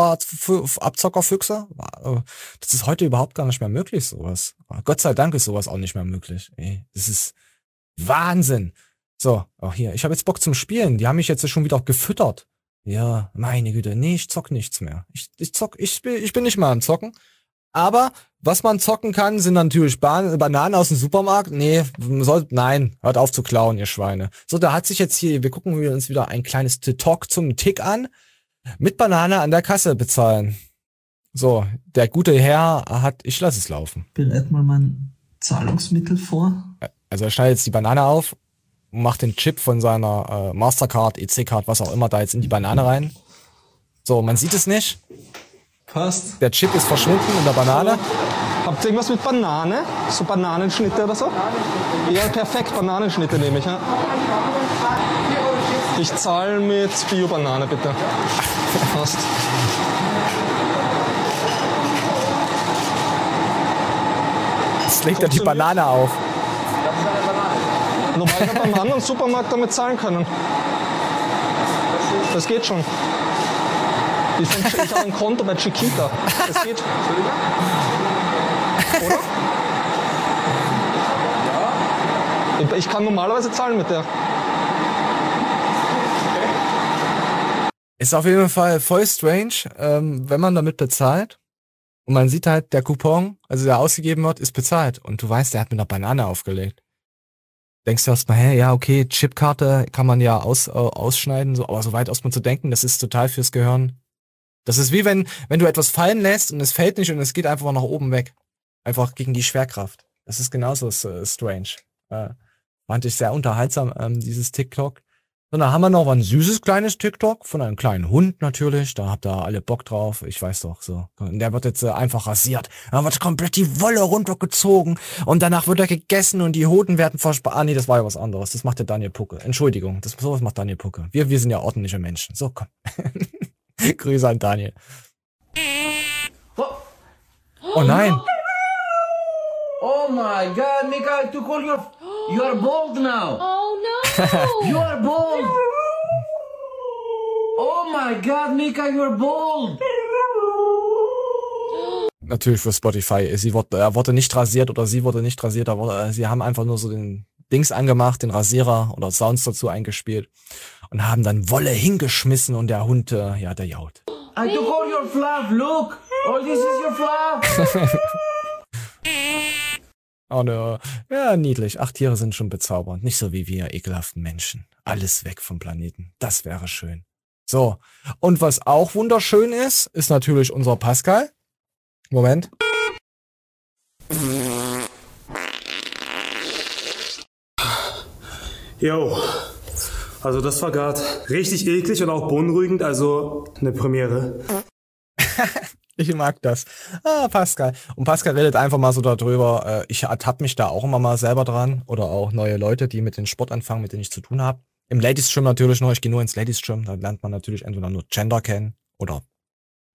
Jamba-Spar-Abzocker-Füchser? Das ist heute überhaupt gar nicht mehr möglich, sowas. Gott sei Dank ist sowas auch nicht mehr möglich. Ey, das ist Wahnsinn. So, auch hier. Ich habe jetzt Bock zum Spielen. Die haben mich jetzt schon wieder gefüttert. Ja, meine Güte. Nee, ich zock nichts mehr. Ich, ich zock, ich, ich bin nicht mal am Zocken. Aber was man zocken kann, sind natürlich Ban- Bananen aus dem Supermarkt. Nee, soll, nein, hört auf zu klauen, ihr Schweine. So, da hat sich jetzt hier, wir gucken wir uns wieder ein kleines Talk zum Tick an. Mit Banane an der Kasse bezahlen. So, der gute Herr hat, ich lasse es laufen. Bereit mal mein Zahlungsmittel vor. Also er schneidet jetzt die Banane auf, macht den Chip von seiner äh, Mastercard, E C-Card, was auch immer, da jetzt in die Banane rein. So, man sieht es nicht. Passt. Der Chip ist verschwunden in der Banane. Habt ihr irgendwas mit Banane? So Bananenschnitte oder so? Ja, perfekt, Bananenschnitte nehme ich. Ja. Ich zahle mit Bio-Banane, bitte. Passt. Jetzt legt er die Banane auf. Normal hätte man beim anderen Supermarkt damit zahlen können. Das geht schon. Ich, ich habe ein Konto bei Chiquita. Das geht. Oder? Ja. Ich kann normalerweise zahlen mit der. Ist auf jeden Fall voll strange, ähm, wenn man damit bezahlt und man sieht halt, der Coupon, also der ausgegeben wird, ist bezahlt und du weißt, der hat mit einer Banane aufgelegt. Denkst du erstmal, hä, ja, okay, Chipkarte kann man ja aus, äh, ausschneiden, so, aber so weit erstmal zu denken, das ist total fürs Gehirn. Das ist wie wenn, wenn du etwas fallen lässt und es fällt nicht und es geht einfach nach oben weg. Einfach gegen die Schwerkraft. Das ist genauso äh, strange. Äh, fand ich sehr unterhaltsam, ähm, dieses TikTok. Und dann haben wir noch ein süßes kleines TikTok von einem kleinen Hund natürlich. Da habt ihr alle Bock drauf. Ich weiß doch so. Und der wird jetzt äh, einfach rasiert. Da wird komplett die Wolle runtergezogen. Und danach wird er gegessen und die Hoden werden verspart. Ah nee, das war ja was anderes. Das macht der Daniel Pucke. Entschuldigung, das sowas macht Daniel Pucke. Wir, wir sind ja ordentliche Menschen. So, komm. Grüße an Daniel. Oh nein. Oh my God, Mikael, to call your... You are bald now. Oh no. You are bald. Oh my God, Mikael, you are bald. Natürlich für Spotify. Sie wurde, er wurde nicht rasiert oder sie wurde nicht rasiert. Aber sie haben einfach nur so den Dings angemacht, den Rasierer oder Sounds dazu eingespielt und haben dann Wolle hingeschmissen und der Hund, äh, ja, der jault. I took all your fluff. Look, all this is your fluff. Oh ne, ja, niedlich. Ach, Tiere sind schon bezaubernd. Nicht so wie wir ekelhaften Menschen. Alles weg vom Planeten. Das wäre schön. So. Und was auch wunderschön ist, ist natürlich unser Pascal. Moment. Jo. Also das war gerade richtig eklig und auch beunruhigend. Also eine Premiere. Ich mag das. Ah, Pascal. Und Pascal redet einfach mal so darüber. Ich ertappe mich da auch immer mal selber dran. Oder auch neue Leute, die mit dem Sport anfangen, mit denen ich zu tun habe. Im Ladies Gym natürlich noch. Ich gehe nur ins Ladies Gym. Da lernt man natürlich entweder nur Gender kennen oder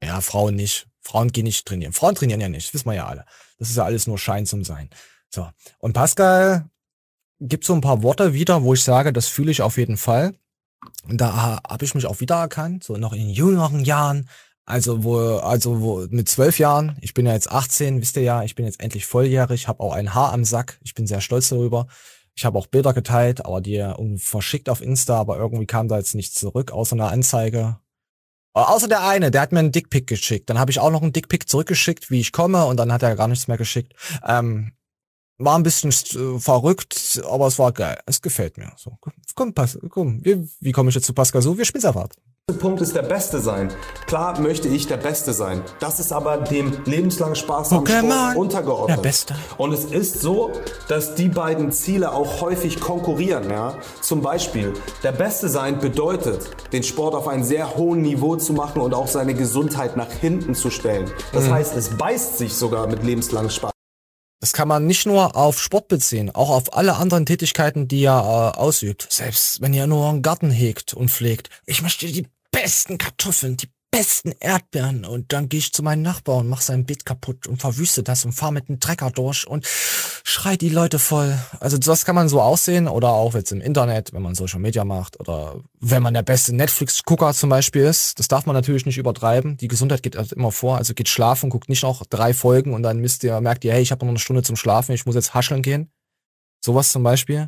Ja, Frauen nicht. Frauen gehen nicht trainieren. Frauen trainieren ja nicht, das wissen wir ja alle. Das ist ja alles nur Schein zum Sein. So. Und Pascal gibt so ein paar Worte wieder, wo ich sage, das fühle ich auf jeden Fall. Und da habe ich mich auch wiedererkannt, so noch in jüngeren Jahren. Also wo, also wo mit zwölf Jahren, ich bin ja jetzt achtzehn, wisst ihr ja, ich bin jetzt endlich volljährig, habe auch ein Haar am Sack, ich bin sehr stolz darüber. Ich habe auch Bilder geteilt, aber die irgendwie verschickt auf Insta, aber irgendwie kam da jetzt nichts zurück, außer einer Anzeige. Außer der eine, der hat mir einen Dickpick geschickt. Dann habe ich auch noch einen Dickpick zurückgeschickt, wie ich komme, und dann hat er gar nichts mehr geschickt. Ähm, war ein bisschen äh, verrückt, aber es war geil. Es gefällt mir. So, komm, pass, komm. Wie, wie komme ich jetzt zu Pascal so? Wir spielen einfach ab. Der Punkt ist der Beste sein. Klar möchte ich der Beste sein. Das ist aber dem lebenslangen Spaß am Sport untergeordnet. Der Beste. Und es ist so, dass die beiden Ziele auch häufig konkurrieren. Ja? Zum Beispiel, der Beste sein bedeutet, den Sport auf einem sehr hohen Niveau zu machen und auch seine Gesundheit nach hinten zu stellen. Das Mhm. heißt, es beißt sich sogar mit lebenslangem Spaß. Das kann man nicht nur auf Sport beziehen, auch auf alle anderen Tätigkeiten, die er äh, ausübt. Selbst wenn ihr nur einen Garten hegt und pflegt. Ich möchte die besten Kartoffeln, die besten Erdbeeren, und dann gehe ich zu meinem Nachbarn und mache sein Beet kaputt und verwüste das und fahre mit einem Trecker durch und schrei die Leute voll. Also das kann man so aussehen, oder auch jetzt im Internet, wenn man Social Media macht, oder wenn man der beste Netflix-Gucker zum Beispiel ist. Das darf man natürlich nicht übertreiben. Die Gesundheit geht halt immer vor. Also geht schlafen, guckt nicht noch drei Folgen und dann müsst ihr, merkt ihr, hey, ich habe noch eine Stunde zum Schlafen, ich muss jetzt hascheln gehen. Sowas zum Beispiel.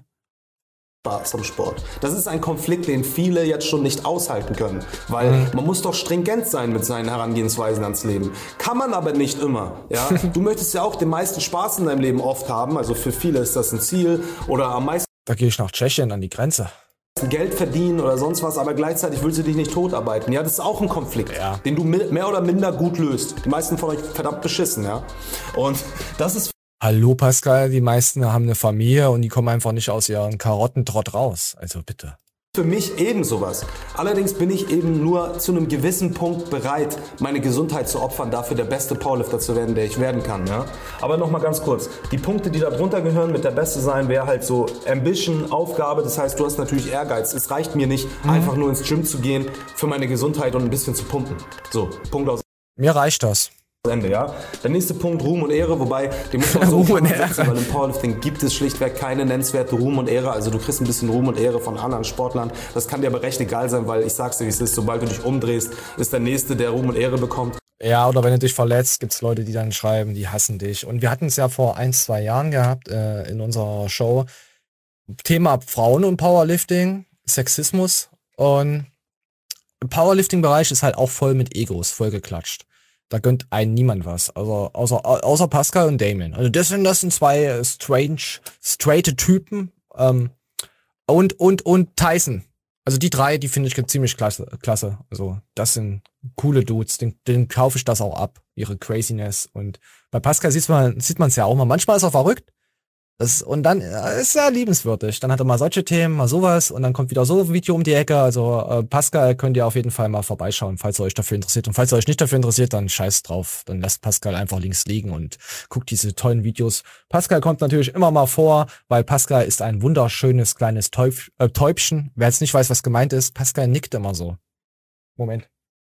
Spaß am Sport. Das ist ein Konflikt, den viele jetzt schon nicht aushalten können, weil Mhm. man muss doch stringent sein mit seinen Herangehensweisen ans Leben. Kann man aber nicht immer. Ja? Du möchtest ja auch den meisten Spaß in deinem Leben oft haben, also für viele ist das ein Ziel, oder am meisten Da gehe ich nach Tschechien an die Grenze. Geld verdienen oder sonst was, aber gleichzeitig willst du dich nicht totarbeiten. Ja, das ist auch ein Konflikt, den du mi- mehr oder minder gut löst. Die meisten von euch verdammt beschissen, ja. Und das ist Hallo Pascal, die meisten haben eine Familie und die kommen einfach nicht aus ihren Karottentrott raus. Also bitte. für mich eben sowas. Allerdings bin ich eben nur zu einem gewissen Punkt bereit, meine Gesundheit zu opfern, dafür der beste Powerlifter zu werden, der ich werden kann. Ja? Aber nochmal ganz kurz, die Punkte, die da drunter gehören, mit der Beste sein, wäre halt so Ambition, Aufgabe, das heißt, du hast natürlich Ehrgeiz. Es reicht mir nicht, Mhm. einfach nur ins Gym zu gehen für meine Gesundheit und ein bisschen zu pumpen. So, Punkt aus. Mir reicht das. Ende, ja. Der nächste Punkt, Ruhm und Ehre, wobei, den muss man so Ruhm und setzen, Ehre. weil im Powerlifting gibt es schlichtweg keine nennenswerte Ruhm und Ehre. Also du kriegst ein bisschen Ruhm und Ehre von anderen Sportlern. Das kann dir aber recht egal sein, weil ich sag's dir, wie es ist, sobald du dich umdrehst, ist der Nächste, der Ruhm und Ehre bekommt. Ja, oder wenn du dich verletzt, gibt's Leute, die dann schreiben, die hassen dich. Und wir hatten es ja vor ein, zwei Jahren gehabt äh, in unserer Show. Thema Frauen und Powerlifting, Sexismus. Und im Powerlifting-Bereich ist halt auch voll mit Egos, voll geklatscht. Da gönnt einen niemand was, also außer, außer Pascal und Damien. Also das sind, das sind zwei äh, strange, straighte Typen. Ähm, und, und, und Tyson. Also die drei, die finde ich ziemlich klasse, klasse. Also das sind coole Dudes, den, den kaufe ich das auch ab, ihre Craziness. Und bei Pascal sieht man sieht man es ja auch mal. Manchmal ist er verrückt. Das, und dann äh, ist er liebenswürdig. Dann hat er mal solche Themen, mal sowas, und dann kommt wieder so ein Video um die Ecke. Also äh, Pascal könnt ihr auf jeden Fall mal vorbeischauen, falls ihr euch dafür interessiert. Und falls ihr euch nicht dafür interessiert, dann scheißt drauf. Dann lasst Pascal einfach links liegen und guckt diese tollen Videos. Pascal kommt natürlich immer mal vor, weil Pascal ist ein wunderschönes kleines Täub äh, Täubchen. Wer jetzt nicht weiß, was gemeint ist, Pascal nickt immer so. Moment.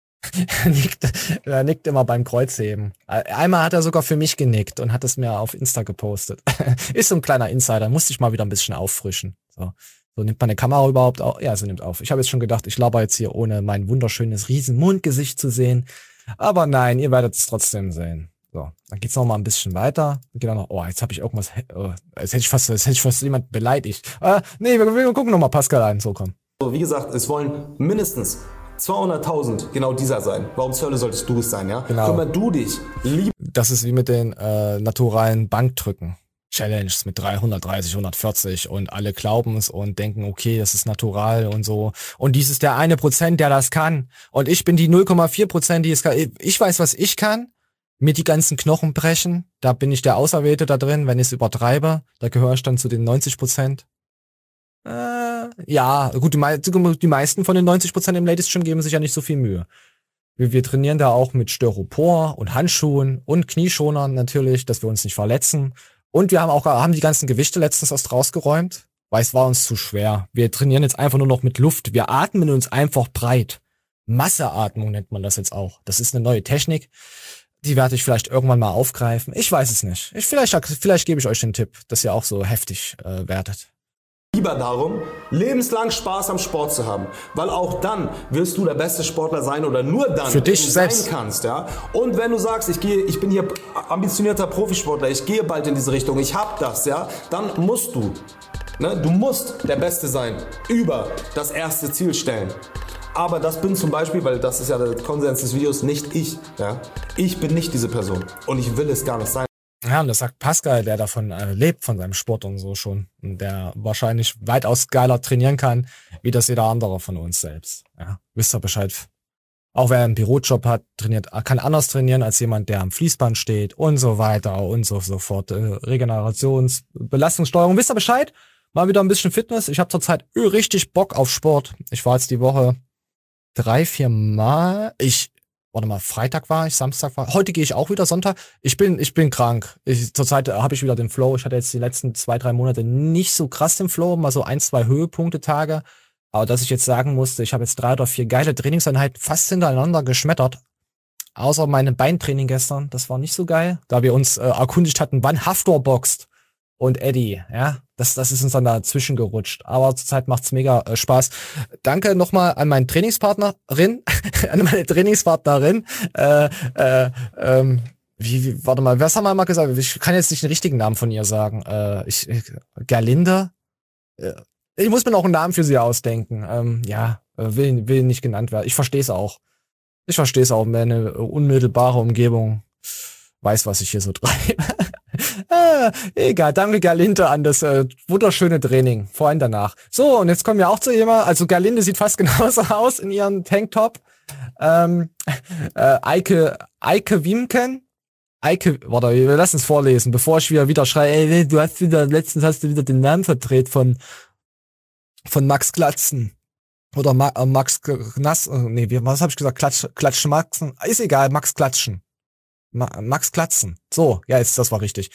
er, nickt, er nickt immer beim Kreuzheben. Einmal hat er sogar für mich genickt und hat es mir auf Insta gepostet. Ist so ein kleiner Insider, musste ich mal wieder ein bisschen auffrischen. So, so nimmt meine Kamera überhaupt auf? Ja, sie nimmt auf. Ich habe jetzt schon gedacht, ich laber jetzt hier, ohne mein wunderschönes riesen Mundgesicht zu sehen. Aber nein, ihr werdet es trotzdem sehen. So, dann geht's noch mal ein bisschen weiter. Dann geht dann noch, oh, jetzt habe ich irgendwas, oh, jetzt hätte ich fast, jetzt hätte ich fast jemand beleidigt. Ah, nee, wir, wir gucken noch mal Pascal an. So, komm. So, wie gesagt, es wollen mindestens zweihunderttausend genau dieser sein. Warum zur Hölle solltest du es sein, ja? Genau. Kümmer du dich lieber. Das ist wie mit den äh, naturalen Bankdrücken. Challenges mit dreihundertdreißig, hundertvierzig und alle glauben es und denken, okay, das ist natural und so. Und dies ist der eine Prozent, der das kann. Und ich bin die null Komma vier Prozent, die es kann. Ich weiß, was ich kann. Mir die ganzen Knochen brechen. Da bin ich der Auserwählte da drin, wenn ich es übertreibe. Da gehöre ich dann zu den neunzig Prozent. Äh, ja, gut, die, mei die meisten von den neunzig Prozent im Ladies Gym geben sich ja nicht so viel Mühe. Wir, wir trainieren da auch mit Styropor und Handschuhen und Knieschonern natürlich, dass wir uns nicht verletzen. Und wir haben auch haben die ganzen Gewichte letztens erst rausgeräumt, weil es war uns zu schwer. Wir trainieren jetzt einfach nur noch mit Luft. Wir atmen uns einfach breit. Masseatmung nennt man das jetzt auch. Das ist eine neue Technik. Die werde ich vielleicht irgendwann mal aufgreifen. Ich weiß es nicht. Ich, vielleicht, vielleicht gebe ich euch den Tipp, dass ihr auch so heftig äh, werdet. Lieber darum, lebenslang Spaß am Sport zu haben, weil auch dann wirst du der beste Sportler sein oder nur dann, für dich wenn du selbst sein kannst, ja. Und wenn du sagst, ich gehe, ich bin hier ambitionierter Profisportler, ich gehe bald in diese Richtung, ich hab das, ja, dann musst du, ne, du musst der Beste sein, über das erste Ziel stellen. Aber das bin zum Beispiel, weil das ist ja der Konsens des Videos, nicht ich, ja. Ich bin nicht diese Person und ich will es gar nicht sein. Ja, und das sagt Pascal, der davon äh, lebt, von seinem Sport und so schon. Und der wahrscheinlich weitaus geiler trainieren kann, wie das jeder andere von uns selbst. Ja, wisst ihr Bescheid. Auch wer einen Bürojob hat, trainiert, kann anders trainieren als jemand, der am Fließband steht und so weiter und so, so fort. Äh, Regenerations-, Belastungssteuerung. Wisst ihr Bescheid? Mal wieder ein bisschen Fitness. Ich habe zurzeit richtig Bock auf Sport. Ich war jetzt die Woche drei, vier Mal. Ich, warte mal, Freitag war ich, Samstag war. Heute gehe ich auch wieder, Sonntag. Ich bin, ich bin krank. Ich, zurzeit habe ich wieder den Flow. Ich hatte jetzt die letzten zwei, drei Monate nicht so krass den Flow, mal so ein, zwei Höhepunkte-Tage. Aber dass ich jetzt sagen musste, ich habe jetzt drei oder vier geile Trainingseinheiten fast hintereinander geschmettert. Außer meinem Beintraining gestern. Das war nicht so geil, da wir uns äh, erkundigt hatten, wann Haftor boxt und Eddie, ja. Das, das ist uns dann dazwischen gerutscht. Aber zurzeit macht's mega äh, Spaß. Danke nochmal an meine Trainingspartnerin, an meine Trainingspartnerin. Äh, äh, ähm, wie, wie, warte mal, was haben wir mal gesagt? Ich kann jetzt nicht den richtigen Namen von ihr sagen. Äh, ich, ich, Gerlinde? Äh, ich muss mir noch einen Namen für sie ausdenken. Ähm, ja, will, will nicht genannt werden. Ich verstehe es auch. Ich verstehe es auch. Meine unmittelbare Umgebung weiß, was ich hier so treibe. Ah, egal, danke Gerlinde an das äh, wunderschöne Training, vor allem danach. So, und jetzt kommen wir auch zu jemandem, also Gerlinde sieht fast genauso aus in ihrem Tanktop. Ähm, äh, Eike, Eike Wiemken, Eike, warte, wir lassen es vorlesen, bevor ich wieder, wieder schreie, ey, du hast wieder, letztens hast du wieder den Namen verdreht von, von Max Glatzen. Oder Ma, äh, Max Knass, äh, nee, wie, was habe ich gesagt? Klatsch, Klatsch Maxen, ist egal, Max Klatschen. Max Klatzen. So, ja, jetzt, das war richtig.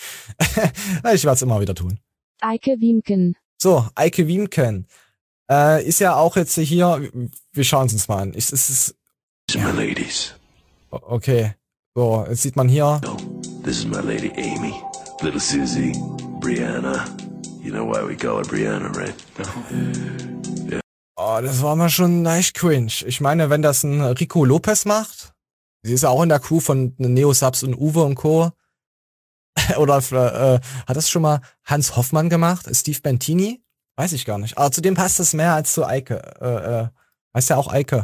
Ich werde es immer wieder tun. Eike Wiemken. So, Eike Wiemken. Äh, ist ja auch jetzt hier, wir schauen es uns mal an. Ich, es ist, This is my ladies. Okay. So, jetzt sieht man hier. This is my lady Amy, little Susie, Brianna. You know why we call her Brianna, right? No? Yeah. Oh, das war mal schon leicht cringe. Ich meine, wenn das ein Rico Lopez macht, sie ist ja auch in der Crew von Neosubs und Uwe und Co. Oder äh, hat das schon mal Hans Hoffmann gemacht? Steve Bentini? Weiß ich gar nicht. Aber zu dem passt es mehr als zu Eike. Äh, äh, heißt ja auch Eike.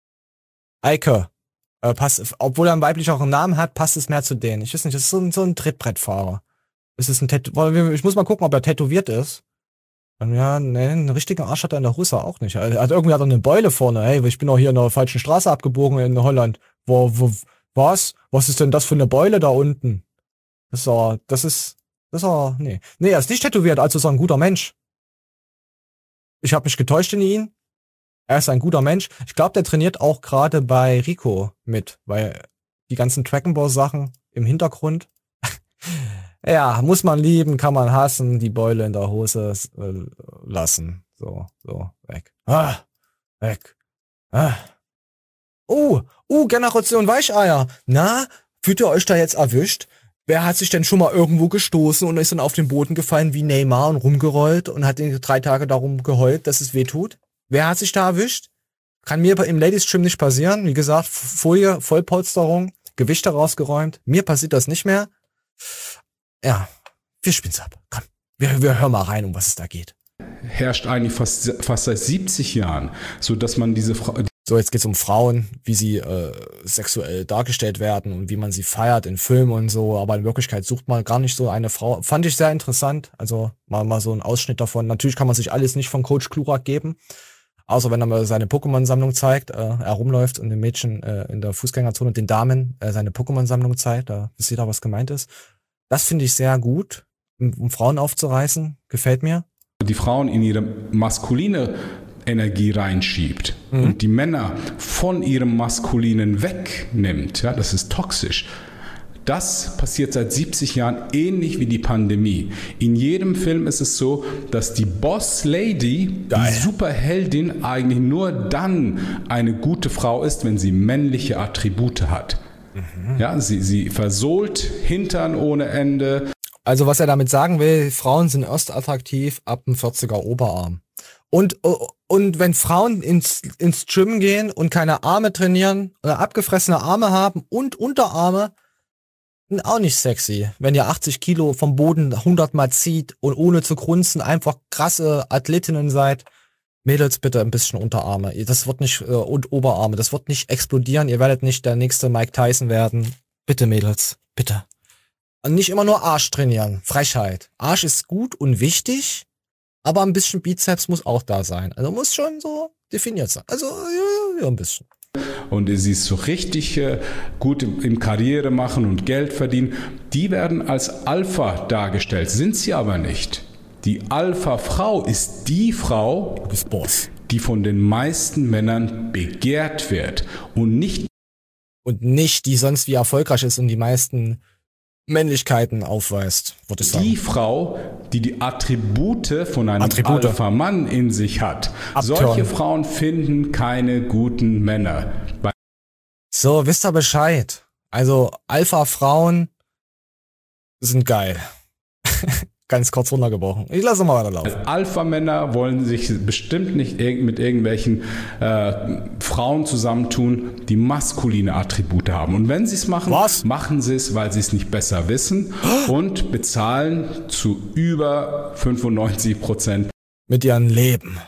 Eike. Äh, passt, obwohl er einen weiblichen Namen hat, passt es mehr zu denen. Ich weiß nicht, das ist so ein, so ein Trittbrettfahrer. Ist es ein Tätow- Ich muss mal gucken, ob er tätowiert ist. Ja, ne, einen richtigen Arsch hat er in der Hose auch nicht. Er hat irgendwie hat er eine Beule vorne. Hey, ich bin doch hier in der falschen Straße abgebogen in Holland. Wo, wo, was? Was ist denn das für eine Beule da unten? Das ist er, das ist, das ist er, nee. Nee, er ist nicht tätowiert, also ist er ein guter Mensch. Ich habe mich getäuscht in ihn. Er ist ein guter Mensch. Ich glaube, der trainiert auch gerade bei Rico mit, weil die ganzen Dragon-Ball-Sachen im Hintergrund. Ja, muss man lieben, kann man hassen, die Beule in der Hose äh, lassen. So, so, weg. Ah, weg. Ah. Oh, oh, Generation Weicheier. Na, fühlt ihr euch da jetzt erwischt? Wer hat sich denn schon mal irgendwo gestoßen und ist dann auf den Boden gefallen wie Neymar und rumgerollt und hat den drei Tage darum geheult, dass es weh tut? Wer hat sich da erwischt? Kann mir im Ladies Gym nicht passieren. Wie gesagt, Folie, Vollpolsterung, Gewichte rausgeräumt. Mir passiert das nicht mehr. Ja, wir spielen's ab. Komm, wir, wir hören mal rein, um was es da geht. Herrscht eigentlich fast, fast seit siebzig Jahren, so dass man diese Frau... So, jetzt geht's um Frauen, wie sie äh, sexuell dargestellt werden und wie man sie feiert in Filmen und so, aber in Wirklichkeit sucht man gar nicht so eine Frau. Fand ich sehr interessant, also mal, mal so ein Ausschnitt davon. Natürlich kann man sich alles nicht von Coach Klurak geben, außer wenn er mal seine Pokémon-Sammlung zeigt, äh, er rumläuft und den Mädchen äh, in der Fußgängerzone und den Damen äh, seine Pokémon-Sammlung zeigt, da wisst ihr da, was gemeint ist. Das finde ich sehr gut, um, um Frauen aufzureißen, gefällt mir. Die Frauen in ihre maskuline Energie reinschiebt mhm. und die Männer von ihrem Maskulinen wegnimmt, ja, das ist toxisch. Das passiert seit siebzig Jahren, ähnlich wie die Pandemie. In jedem Film ist es so, dass die Boss Lady, Geil. die Superheldin, eigentlich nur dann eine gute Frau ist, wenn sie männliche Attribute hat. Mhm. Ja, sie, sie versohlt Hintern ohne Ende. Also was er damit sagen will, Frauen sind erst attraktiv ab dem vierziger Oberarm. Und, und wenn Frauen ins, ins Gym gehen und keine Arme trainieren oder abgefressene Arme haben und Unterarme, sind auch nicht sexy. Wenn ihr achtzig Kilo vom Boden hundert Mal zieht und ohne zu grunzen einfach krasse Athletinnen seid, Mädels, bitte ein bisschen Unterarme. Das wird nicht, äh, und Oberarme, das wird nicht explodieren. Ihr werdet nicht der nächste Mike Tyson werden. Bitte, Mädels, bitte. Und nicht immer nur Arsch trainieren. Frechheit. Arsch ist gut und wichtig, aber ein bisschen Bizeps muss auch da sein. Also muss schon so definiert sein. Also, ja, ja ein bisschen. Und sie ist so richtig äh, gut im, im Karriere machen und Geld verdienen. Die werden als Alpha dargestellt, sind sie aber nicht. Die Alpha-Frau ist die Frau, die von den meisten Männern begehrt wird und nicht und nicht die sonst wie erfolgreich ist und die meisten Männlichkeiten aufweist, würde ich sagen. Die Frau, die die Attribute von einem Alpha-Mann in sich hat. Upturn. Solche Frauen finden keine guten Männer. So, wisst ihr Bescheid. Also Alpha-Frauen sind geil. Ganz kurz runtergebrochen. Ich lasse mal weiterlaufen. Alpha-Männer wollen sich bestimmt nicht irg- mit irgendwelchen äh, Frauen zusammentun, die maskuline Attribute haben. Und wenn sie es machen, Was? machen sie es, weil sie es nicht besser wissen und bezahlen zu über fünfundneunzig Prozent mit ihrem Leben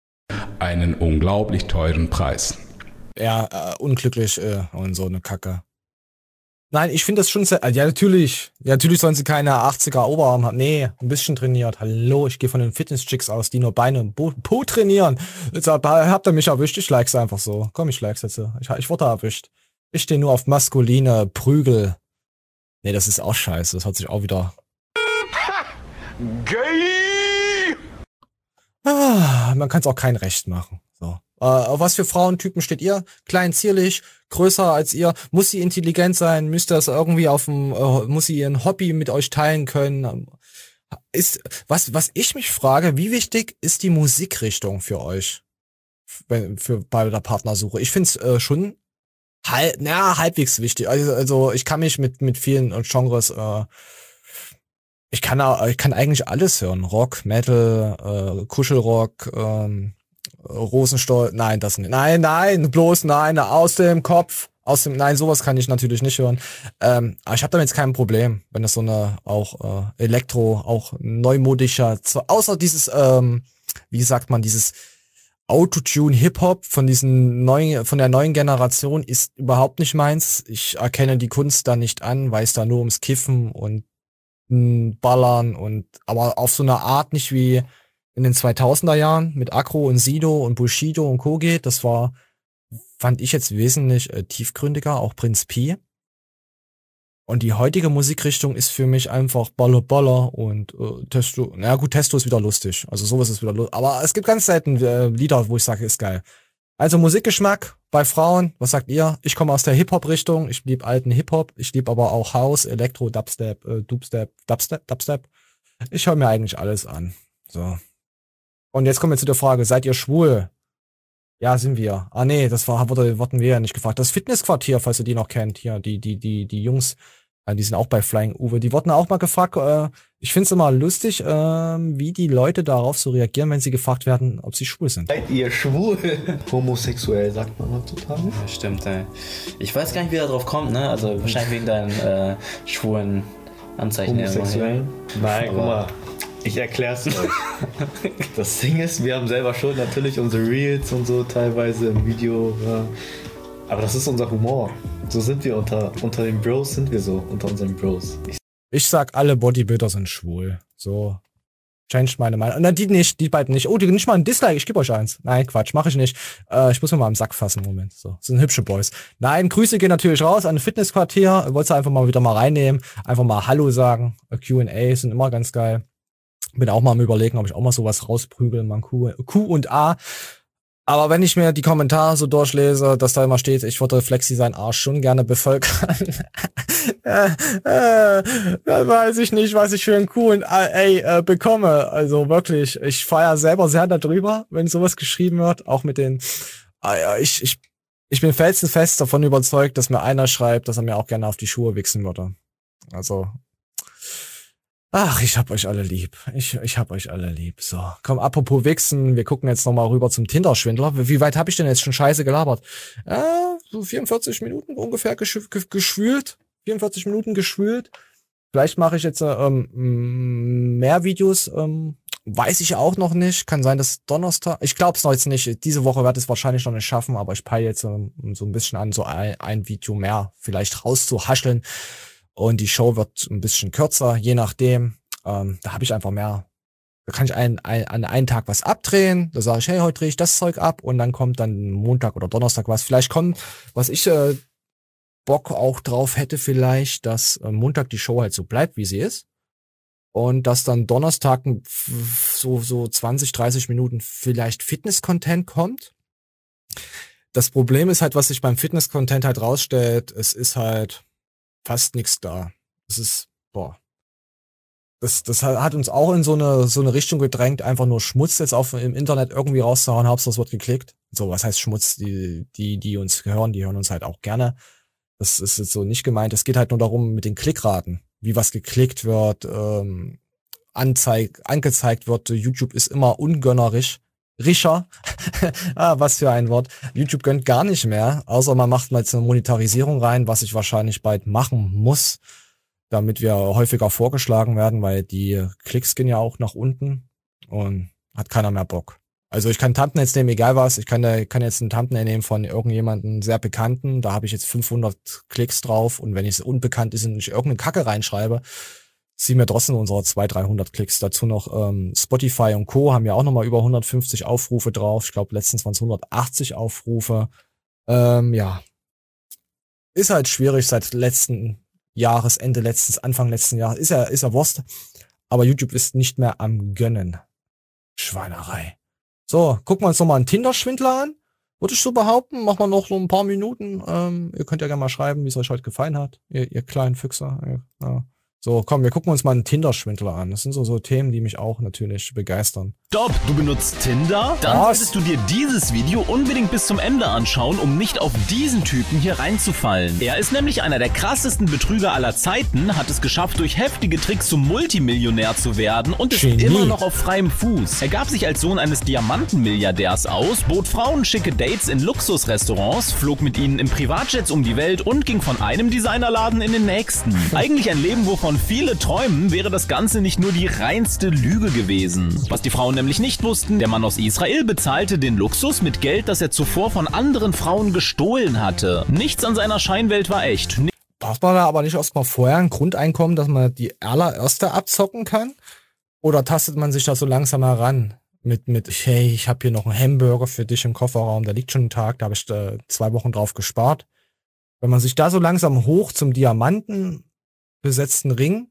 einen unglaublich teuren Preis. Ja, äh, unglücklich äh, und so eine Kacke. Nein, ich finde das schon sehr, ja natürlich, ja, natürlich sollen sie keine achtziger Oberarm haben, nee, ein bisschen trainiert, hallo, ich gehe von den Fitness-Chicks aus, die nur Beine und Po, Po trainieren, jetzt hab, habt ihr mich erwischt, ich like's einfach so, komm, ich like's jetzt, ich, ich wurde erwischt, ich stehe nur auf maskuline Prügel, nee, das ist auch scheiße, das hat sich auch wieder, gay, ah, man kann es auch kein Recht machen, so. Uh, auf was für Frauentypen steht ihr? Klein, zierlich, größer als ihr? Muss sie intelligent sein? Müsst ihr das irgendwie auf dem, uh, muss sie ihren Hobby mit euch teilen können? Ist, was, was ich mich frage, wie wichtig ist die Musikrichtung für euch? Für, für bei der Partnersuche? Ich find's äh, schon halb, na, halbwegs wichtig. Also, also ich kann mich mit, mit vielen Genres, äh, ich kann, ich kann eigentlich alles hören. Rock, Metal, äh, Kuschelrock, ähm, Rosenstolz, nein, das nicht. Nein, nein, bloß nein, aus dem Kopf, aus dem, nein, sowas kann ich natürlich nicht hören. Ähm, aber ich habe damit jetzt kein Problem, wenn das so eine auch äh, Elektro, auch neumodischer, außer dieses, ähm, wie sagt man, dieses Autotune Hip-Hop von diesen neuen, von der neuen Generation ist überhaupt nicht meins. Ich erkenne die Kunst da nicht an, weiß da nur ums Kiffen und mh, Ballern und, aber auf so eine Art nicht wie in den zweitausender Jahren mit Akro und Sido und Bushido und Co. geht. Das war, fand ich jetzt wesentlich äh, tiefgründiger, auch Prinz Pi. Und die heutige Musikrichtung ist für mich einfach Baller Baller und äh, Testo. Na gut, Testo ist wieder lustig. Also sowas ist wieder lustig. Aber es gibt ganz selten äh, Lieder, wo ich sage, ist geil. Also Musikgeschmack bei Frauen, was sagt ihr? Ich komme aus der Hip-Hop-Richtung. Ich liebe alten Hip-Hop. Ich liebe aber auch House, Elektro, Dubstep, äh, Dubstep, Dubstep, Dubstep. Ich höre mir eigentlich alles an. So. Und jetzt kommen wir zu der Frage, seid ihr schwul? Ja, sind wir. Ah nee, das war, wurde, wurden wir ja nicht gefragt. Das Fitnessquartier, falls ihr die noch kennt, hier, die, die, die, die Jungs, äh, die sind auch bei Flying Uwe, die wurden auch mal gefragt, äh, ich find's immer lustig, äh, wie die Leute darauf so reagieren, wenn sie gefragt werden, ob sie schwul sind. Seid ihr schwul? Homosexuell, sagt man heutzutage. Ja, stimmt, ey. Ich weiß gar nicht, wie er drauf kommt, ne? Also wahrscheinlich wegen deinen äh, schwulen Anzeichen. Homosexuell? Nein, guck mal. Ich erklär's euch. Das Ding ist, wir haben selber schon natürlich unsere Reels und so teilweise im Video. Ja. Aber das ist unser Humor. So sind wir unter, unter den Bros, sind wir so, unter unseren Bros. Ich, ich sag, alle Bodybuilder sind schwul. So. Change meine Meinung. Na, die nicht, die beiden nicht. Oh, die nicht mal ein Dislike, ich gebe euch eins. Nein, Quatsch, mache ich nicht. Äh, ich muss mir mal im Sack fassen, Moment. So, das sind hübsche Boys. Nein, Grüße gehen natürlich raus an ein Fitnessquartier. Wollte einfach mal wieder mal reinnehmen. Einfach mal Hallo sagen. Q und A sind immer ganz geil. Bin auch mal am Überlegen, ob ich auch mal sowas rausprügel, mal Q, Q und A. Aber wenn ich mir die Kommentare so durchlese, dass da immer steht, ich würde Flexi seinen Arsch schon gerne bevölkern, äh, äh, dann weiß ich nicht, was ich für einen coolen A A äh, bekomme. Also wirklich, ich feiere selber sehr darüber, wenn sowas geschrieben wird, auch mit den, äh, ich, ich, ich bin felsenfest davon überzeugt, dass mir einer schreibt, dass er mir auch gerne auf die Schuhe wichsen würde. Also, ach, ich hab euch alle lieb. Ich, ich hab euch alle lieb. So, komm, apropos Wichsen, wir gucken jetzt nochmal rüber zum Tinder-Schwindler. Wie weit habe ich denn jetzt schon scheiße gelabert? Äh, so vierundvierzig Minuten ungefähr gesch ge geschwült. vierundvierzig Minuten geschwült. Vielleicht mache ich jetzt ähm, mehr Videos. Ähm, weiß ich auch noch nicht. Kann sein, dass Donnerstag... Ich glaube es noch jetzt nicht. Diese Woche werde ich es wahrscheinlich noch nicht schaffen, aber ich peile jetzt ähm, so ein bisschen an, so ein, ein Video mehr vielleicht rauszuhascheln. Und die Show wird ein bisschen kürzer, je nachdem. Ähm, da habe ich einfach mehr. Da kann ich ein, ein, an einen Tag was abdrehen. Da sage ich, hey, heute drehe ich das Zeug ab. Und dann kommt dann Montag oder Donnerstag was. Vielleicht kommt, was ich äh, Bock auch drauf hätte, vielleicht, dass äh, Montag die Show halt so bleibt, wie sie ist. Und dass dann Donnerstag so, so zwanzig, dreißig Minuten vielleicht Fitness-Content kommt. Das Problem ist halt, was sich beim Fitness-Content halt rausstellt, es ist halt fast nichts da. Das ist, boah. Das, das hat uns auch in so eine, so eine Richtung gedrängt, einfach nur Schmutz jetzt auf, im Internet irgendwie rauszuhauen, Hauptsache es wird geklickt. So, was heißt Schmutz? Die, die, die uns hören, die hören uns halt auch gerne. Das ist jetzt so nicht gemeint. Es geht halt nur darum, mit den Klickraten, wie was geklickt wird, ähm, anzeig, angezeigt wird. YouTube ist immer ungönnerisch. Richer. ah, was für ein Wort. YouTube gönnt gar nicht mehr, außer man macht mal jetzt eine Monetarisierung rein, was ich wahrscheinlich bald machen muss, damit wir häufiger vorgeschlagen werden, weil die Klicks gehen ja auch nach unten und hat keiner mehr Bock. Also ich kann Thumbnails nehmen, egal was. Ich kann, kann jetzt einen Thumbnail nehmen von irgendjemandem sehr Bekannten. Da habe ich jetzt fünfhundert Klicks drauf und wenn es unbekannt ist und ich irgendeine Kacke reinschreibe, ziehen wir trotzdem unsere zweihundert, dreihundert Klicks. Dazu noch ähm, Spotify und Co. haben ja auch nochmal über hundertfünfzig Aufrufe drauf. Ich glaube, letztens waren es hundertachtzig Aufrufe. Ähm, ja. Ist halt schwierig seit letzten Jahresende, letztes, Anfang letzten Jahres. Ist ja, ist ja Wurst. Aber YouTube ist nicht mehr am Gönnen. Schweinerei. So, gucken wir uns nochmal einen Tinder-Schwindler an. Würde ich so behaupten. Machen wir noch so ein paar Minuten. Ähm, ihr könnt ja gerne mal schreiben, wie es euch heute gefallen hat. Ihr, ihr kleinen Füchser. Ja. So, komm, wir gucken uns mal einen Tinder-Schwindler an. Das sind so, so Themen, die mich auch natürlich begeistern. Stopp, du benutzt Tinder? Dann Was? solltest du dir dieses Video unbedingt bis zum Ende anschauen, um nicht auf diesen Typen hier reinzufallen. Er ist nämlich einer der krassesten Betrüger aller Zeiten, hat es geschafft, durch heftige Tricks zum Multimillionär zu werden und ist Genie. immer noch auf freiem Fuß. Er gab sich als Sohn eines Diamantenmilliardärs aus, bot Frauen schicke Dates in Luxusrestaurants, flog mit ihnen in Privatjets um die Welt und ging von einem Designerladen in den nächsten. Eigentlich ein Leben, wovon viele träumen, wäre das Ganze nicht nur die reinste Lüge gewesen. Was die Frauen nämlich nicht wussten, der Mann aus Israel bezahlte den Luxus mit Geld, das er zuvor von anderen Frauen gestohlen hatte. Nichts an seiner Scheinwelt war echt. Braucht man da aber nicht erstmal vorher ein Grundeinkommen, dass man die allererste abzocken kann? Oder tastet man sich da so langsam heran? Mit, mit, hey, ich habe hier noch einen Hamburger für dich im Kofferraum, der liegt schon einen Tag, da habe ich äh, zwei Wochen drauf gespart. Wenn man sich da so langsam hoch zum Diamanten besetzten Ring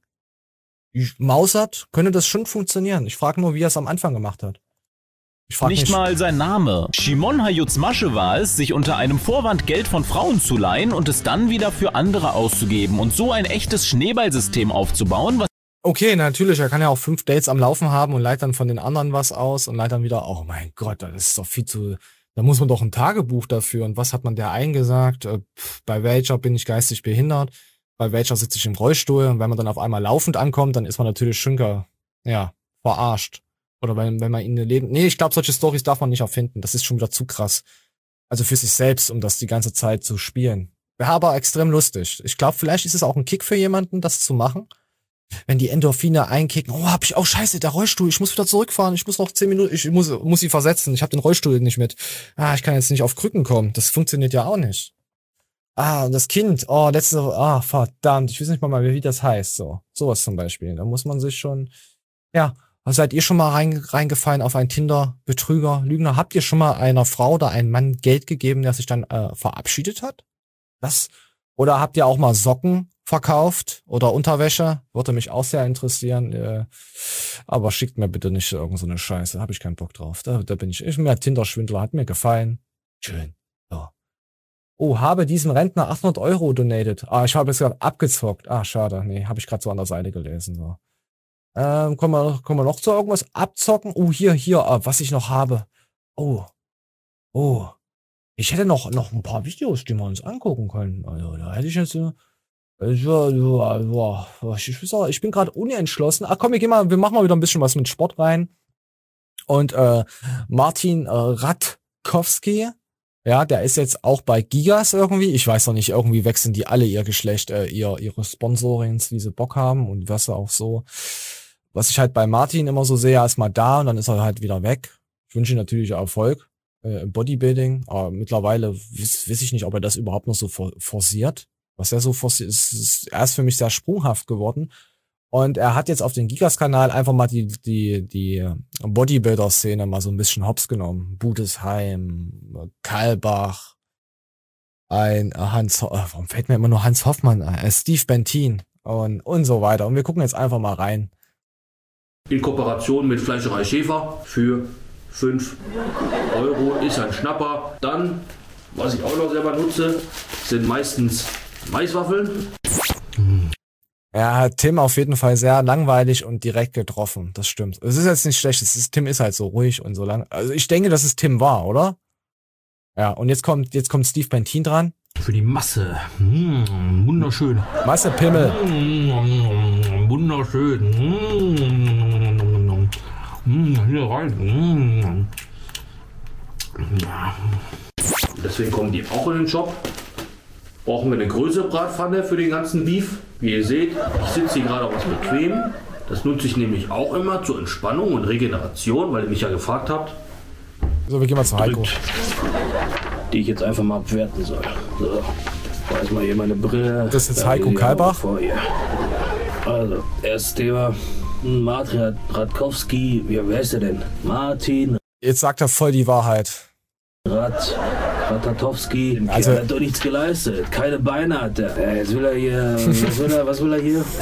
mausert, könnte das schon funktionieren. Ich frage nur, wie er es am Anfang gemacht hat. Ich frag Nicht mich, mal sein Name. Shimon Hayut's Masche war es, sich unter einem Vorwand Geld von Frauen zu leihen und es dann wieder für andere auszugeben und so ein echtes Schneeballsystem aufzubauen, was okay, natürlich, er kann ja auch fünf Dates am Laufen haben und leiht dann von den anderen was aus und leiht dann wieder, oh mein Gott, das ist doch viel zu, da muss man doch ein Tagebuch dafür und was hat man der eingesagt, äh, pff, bei welcher bin ich geistig behindert, bei welcher sitze ich im Rollstuhl und wenn man dann auf einmal laufend ankommt, dann ist man natürlich schon, ja, verarscht. Oder wenn, wenn man ihn lebt. Nee, ich glaube, solche Storys darf man nicht erfinden. Das ist schon wieder zu krass. Also für sich selbst, um das die ganze Zeit zu spielen. Wäre aber extrem lustig. Ich glaube, vielleicht ist es auch ein Kick für jemanden, das zu machen. Wenn die Endorphine einkicken, oh, hab ich auch scheiße, der Rollstuhl, ich muss wieder zurückfahren, ich muss noch zehn Minuten, ich muss, muss sie versetzen, ich habe den Rollstuhl nicht mit. Ah, ich kann jetzt nicht auf Krücken kommen. Das funktioniert ja auch nicht. Ah, und das Kind, oh, letzte, ah, verdammt, ich weiß nicht mal, mal, wie das heißt, so. Sowas zum Beispiel. Da muss man sich schon, ja, seid ihr schon mal rein, reingefallen auf einen Tinder-Betrüger, Lügner? Habt ihr schon mal einer Frau oder einem Mann Geld gegeben, der sich dann äh, verabschiedet hat? Das? Oder habt ihr auch mal Socken verkauft oder Unterwäsche. Würde mich auch sehr interessieren. Äh, aber schickt mir bitte nicht irgend so eine Scheiße. Habe ich keinen Bock drauf. Da, da bin ich. Ich bin ja Tinder-Schwindler. Hat mir gefallen. Schön. So. Oh, habe diesem Rentner achthundert Euro donated. Ah, ich habe jetzt gerade abgezockt. Ah, schade. Nee, habe ich gerade so an der Seite gelesen. So. Ähm, kommen wir, kommen wir noch zu irgendwas abzocken? Oh, hier, hier, ah, was ich noch habe. Oh. Oh. Ich hätte noch, noch ein paar Videos, die wir uns angucken können. Also, da hätte ich jetzt, äh, ja, ja, ja, ich, ich, ich bin gerade unentschlossen. Ach komm, wir gehen mal, wir machen mal wieder ein bisschen was mit Sport rein. Und, äh, Martin äh, Radkowski, ja, der ist jetzt auch bei Gigas irgendwie. Ich weiß noch nicht, irgendwie wechseln die alle ihr Geschlecht, äh, ihr, ihre Sponsorings, wie sie Bock haben und was auch so. Was ich halt bei Martin immer so sehe, er ist mal da und dann ist er halt wieder weg. Ich wünsche ihm natürlich Erfolg äh, im Bodybuilding, aber mittlerweile wiss, wiss ich nicht, ob er das überhaupt noch so for forciert. Was er so forciert, ist, ist, er ist für mich sehr sprunghaft geworden. Und er hat jetzt auf den Gigas-Kanal einfach mal die, die, die Bodybuilder-Szene mal so ein bisschen hops genommen. Budesheim, Kalbach, ein Hans, warum fällt mir immer nur Hans Hoffmann ein? Steve Bentin und, und so weiter. Und wir gucken jetzt einfach mal rein. In Kooperation mit Fleischerei Schäfer für fünf Euro ist ein Schnapper. Dann, was ich auch noch selber nutze, sind meistens Maiswaffeln. Ja, Tim auf jeden Fall sehr langweilig und direkt getroffen. Das stimmt. Es ist jetzt nicht schlecht. Es ist, Tim ist halt so ruhig und so lang. Also ich denke, dass es Tim war, oder? Ja, und jetzt kommt, jetzt kommt Steve Bentin dran. Für die Masse. Mmh, wunderschön. Masse Pimmel. Mmh, wunderschön. Mmh, mmh, hier rein. Mmh. Ja. Deswegen kommen die auch in den Shop. Brauchen wir eine größere Bratpfanne für den ganzen Beef. Wie ihr seht, ich sitze hier gerade auf was bequem. Das nutze ich nämlich auch immer zur Entspannung und Regeneration, weil ihr mich ja gefragt habt. So, wir gehen mal zu Heiko. Die ich jetzt einfach mal abwerten soll. So, da ist mal hier meine Brille. Das ist jetzt Heiko Kalbach. Also, erstes Thema. Martin Radkowski. Wie heißt er denn? Martin. Jetzt sagt er voll die Wahrheit. Rad. Ratatowski, also, der hat doch nichts geleistet, keine Beine hat er. Jetzt will er hier, was will er, was will er hier?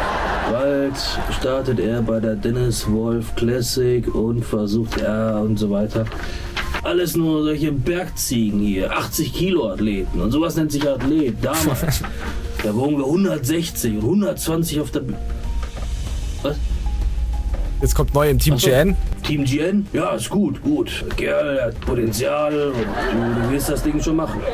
Bald startet er bei der Dennis Wolf Classic und versucht er und so weiter. Alles nur solche Bergziegen hier, achtzig Kilo Athleten und sowas nennt sich Athlet. Damals, da wogen wir hundertsechzig und hundertzwanzig auf der Bühne. Was? Jetzt kommt neu im Team G N. Team G N? Ja, ist gut, gut. Kerl, der hat Potenzial und du, du wirst das Ding schon machen.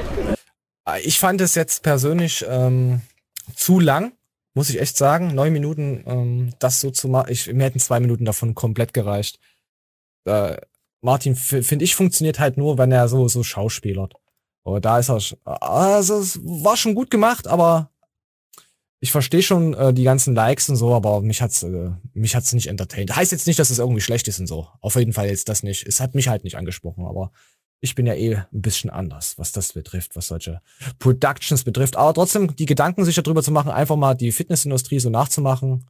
Ich fand es jetzt persönlich ähm, zu lang, muss ich echt sagen. Neun Minuten, ähm, das so zu machen. Mir hätten zwei Minuten davon komplett gereicht. Äh, Martin, finde ich, funktioniert halt nur, wenn er so, so schauspielert. Aber da ist er, also es war schon gut gemacht, aber ich verstehe schon äh, die ganzen Likes und so, aber mich hat's, äh, mich hat's nicht entertained. Heißt jetzt nicht, dass es irgendwie schlecht ist und so. Auf jeden Fall jetzt das nicht. Es hat mich halt nicht angesprochen, aber ich bin ja eh ein bisschen anders, was das betrifft, was solche Productions betrifft. Aber trotzdem, die Gedanken sich darüber zu machen, einfach mal die Fitnessindustrie so nachzumachen.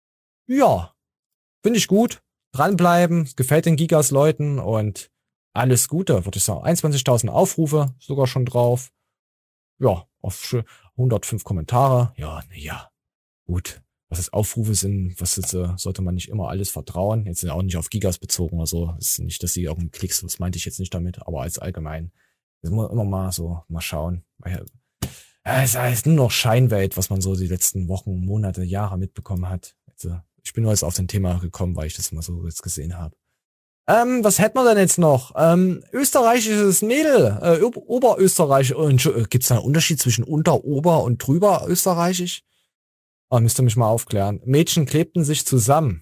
Ja, finde ich gut. Dranbleiben, gefällt den Gigas-Leuten und alles Gute, würde ich sagen. einundzwanzigtausend Aufrufe sogar schon drauf. Ja, auf hundertfünf Kommentare. Ja, naja, gut. Was jetzt Aufrufe sind, was jetzt, äh, sollte man nicht immer alles vertrauen. Jetzt sind auch nicht auf Gigas bezogen oder so. Ist nicht, dass sie irgendeinen Klicks, das meinte ich jetzt nicht damit, aber als allgemein. Das muss man immer mal so, mal schauen. Ja, es ist nur noch Scheinwelt, was man so die letzten Wochen, Monate, Jahre mitbekommen hat. Also, ich bin nur jetzt auf den Thema gekommen, weil ich das mal so jetzt gesehen habe. Ähm, was hätten wir denn jetzt noch? Ähm, österreichisches Mädel, äh, Oberösterreich. Und äh, gibt's da einen Unterschied zwischen unter, ober und drüber österreichisch? Oh, müsst ihr mich mal aufklären. Mädchen klebten sich zusammen.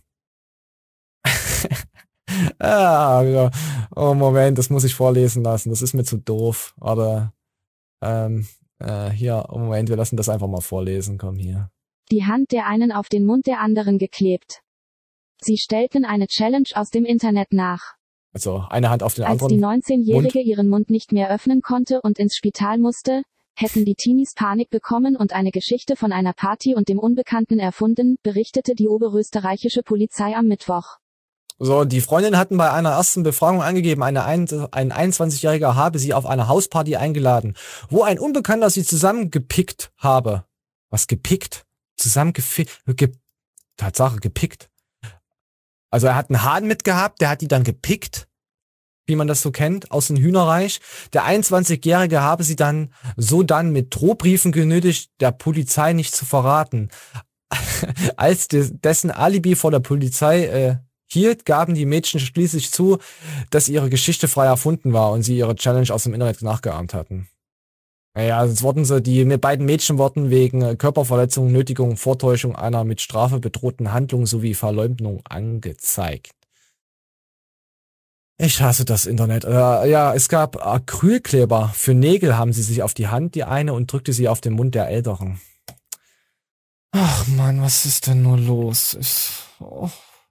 ah, ja. Oh, Moment, das muss ich vorlesen lassen. Das ist mir zu doof. Oder, ähm, äh, hier, oh, Moment, wir lassen das einfach mal vorlesen. Komm hier. Die Hand der einen auf den Mund der anderen geklebt. Sie stellten eine Challenge aus dem Internet nach. Also eine Hand auf den Als anderen. Als die neunzehnjährige Mund. ihren Mund nicht mehr öffnen konnte und ins Spital musste, hätten die Teenies Panik bekommen und eine Geschichte von einer Party und dem Unbekannten erfunden, berichtete die oberösterreichische Polizei am Mittwoch. So, die Freundinnen hatten bei einer ersten Befragung angegeben, eine ein, ein einundzwanzigjähriger habe sie auf eine Hausparty eingeladen, wo ein Unbekannter sie zusammengepickt habe. Was gepickt? Zusammen gefickt? Ge Tatsache, gepickt. Also er hat einen Hahn mitgehabt, der hat die dann gepickt, wie man das so kennt, aus dem Hühnerreich. Der einundzwanzigjährige habe sie dann so dann mit Drohbriefen genötigt, der Polizei nicht zu verraten. Als de dessen Alibi vor der Polizei äh, hielt, gaben die Mädchen schließlich zu, dass ihre Geschichte frei erfunden war und sie ihre Challenge aus dem Internet nachgeahmt hatten. Naja, jetzt wurden sie, die beiden Mädchen wurden wegen Körperverletzung, Nötigung, Vortäuschung einer mit Strafe bedrohten Handlung sowie Verleumdung angezeigt. Ich hasse das Internet. Äh, ja, es gab Acrylkleber. Für Nägel haben sie sich auf die Hand, die eine, und drückte sie auf den Mund der Älteren. Ach Mann, was ist denn nur los? Ich, oh.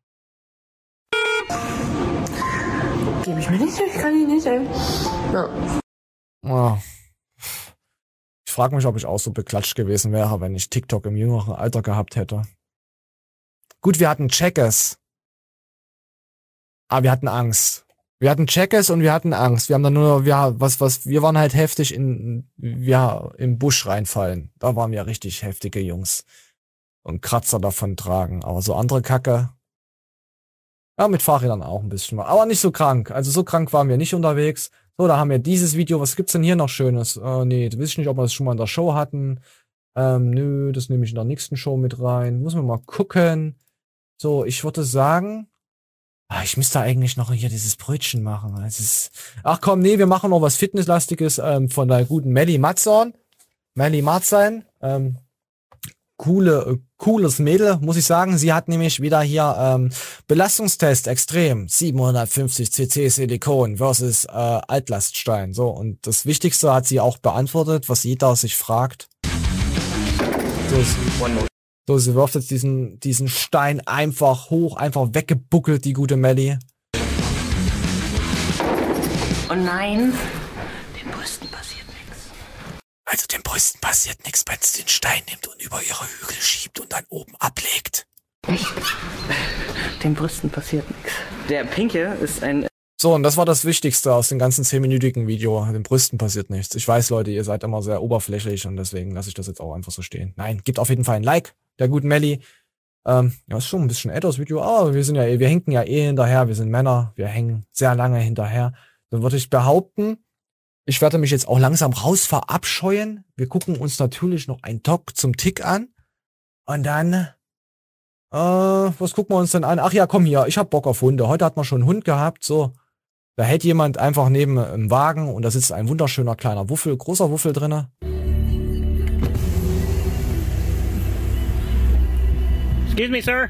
Gebe ich mir nicht, ich kann ihn nicht, ey. Ja. Oh. Ich frage mich, ob ich auch so beklatscht gewesen wäre, wenn ich TikTok im jüngeren Alter gehabt hätte. Gut, wir hatten Checkers. Aber wir hatten Angst. Wir hatten Checkers und wir hatten Angst. Wir haben dann nur, wir, was, was, wir waren halt heftig in, ja, im Busch reinfallen. Da waren wir richtig heftige Jungs. Und Kratzer davon tragen. Aber so andere Kacke. Ja, mit Fahrrädern auch ein bisschen. Aber nicht so krank. Also so krank waren wir nicht unterwegs. So, da haben wir dieses Video. Was gibt's denn hier noch Schönes? Äh, nee, du weißt nicht, ob wir das schon mal in der Show hatten. Ähm, nö, das nehme ich in der nächsten Show mit rein. Muss man mal gucken. So, ich würde sagen, ah, ich müsste eigentlich noch hier dieses Brötchen machen. Es ist, ach komm, nee, wir machen noch was Fitnesslastiges ähm, von der guten Melly Matzorn. Melly Matzorn. Ähm, coole, äh, cooles Mädel, muss ich sagen. Sie hat nämlich wieder hier ähm, Belastungstest extrem. siebenhundertfünfzig Cc Silikon versus äh, Altlaststein. So, und das Wichtigste hat sie auch beantwortet, was jeder sich fragt. So, so sie wirft jetzt diesen, diesen Stein einfach hoch, einfach weggebuckelt, die gute Melly. Oh nein, den Brüsten passiert nichts. Also den Brüsten passiert nichts, wenn sie den Stein nimmt und über ihre Hügel schiebt und dann oben ablegt. Echt? Den Brüsten passiert nichts. Der Pinke ist ein... So, und das war das Wichtigste aus dem ganzen zehnminütigen Video. Den Brüsten passiert nichts. Ich weiß, Leute, ihr seid immer sehr oberflächlich und deswegen lasse ich das jetzt auch einfach so stehen. Nein, gebt auf jeden Fall ein Like der guten Melly. Ähm, ja, ist schon ein bisschen älteres Video, aber wir sind ja eh, wir hinken ja eh hinterher. Wir sind Männer, wir hängen sehr lange hinterher. Dann würde ich behaupten, ich werde mich jetzt auch langsam raus verabscheuen. Wir gucken uns natürlich noch ein Talk zum Tick an. Und dann, äh, was gucken wir uns denn an? Ach ja, komm hier, ich hab Bock auf Hunde. Heute hat man schon einen Hund gehabt, so. Da hält jemand einfach neben im Wagen und da sitzt ein wunderschöner kleiner Wuffel, großer Wuffel drinne. Excuse me, sir.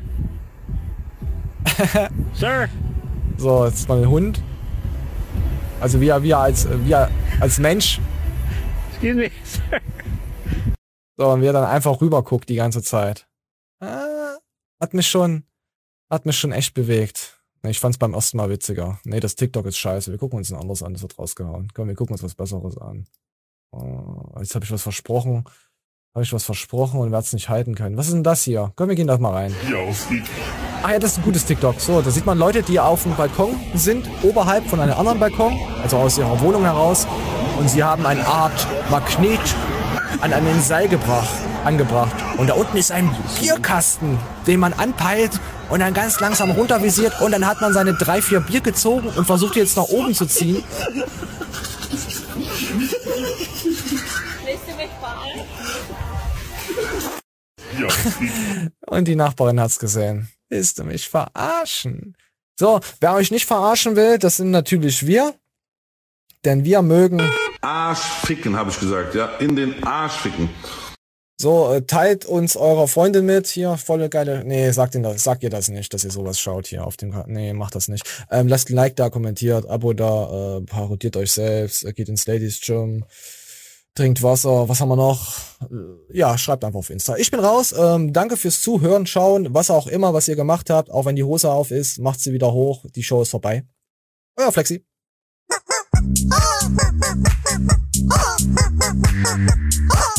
Sir. So, jetzt ist mal ein Hund. Also wir, wir als, wir als Mensch. Excuse me, sir. So, und wir dann einfach rüber guckt die ganze Zeit. Ah, hat mich schon, hat mich schon echt bewegt. Ich fand's beim ersten Mal witziger. Nee, das TikTok ist scheiße. Wir gucken uns ein anderes an, das wird rausgehauen. Komm, wir gucken uns was Besseres an. Oh, jetzt habe ich was versprochen. Habe ich was versprochen und werde es nicht halten können. Was ist denn das hier? Komm, wir gehen da mal rein. Ah ja, das ist ein gutes TikTok. So, da sieht man Leute, die auf dem Balkon sind, oberhalb von einem anderen Balkon, also aus ihrer Wohnung heraus. Und sie haben eine Art Magnet an einen Seil gebracht, angebracht. Und da unten ist ein Bierkasten, den man anpeilt und dann ganz langsam runtervisiert. Und dann hat man seine drei, vier Bier gezogen und versucht jetzt nach oben zu ziehen. Willst du mich verarschen? Und die Nachbarin hat's gesehen. Willst du mich verarschen? So, wer euch nicht verarschen will, das sind natürlich wir. Denn wir mögen... Arsch ficken, habe ich gesagt, ja. In den Arsch ficken. So, äh, teilt uns eurer Freundin mit. Hier, volle geile... Nee, sagt, ihn das, sagt ihr das nicht, dass ihr sowas schaut hier auf dem Kanal. Nee, macht das nicht. Ähm, lasst ein Like da, kommentiert, Abo da, äh, parodiert euch selbst, äh, geht ins Ladies Gym, trinkt Wasser, was haben wir noch? Äh, ja, schreibt einfach auf Insta. Ich bin raus. Ähm, danke fürs Zuhören, Schauen, was auch immer, was ihr gemacht habt. Auch wenn die Hose auf ist, macht sie wieder hoch. Die Show ist vorbei. Euer Flexi. Oh,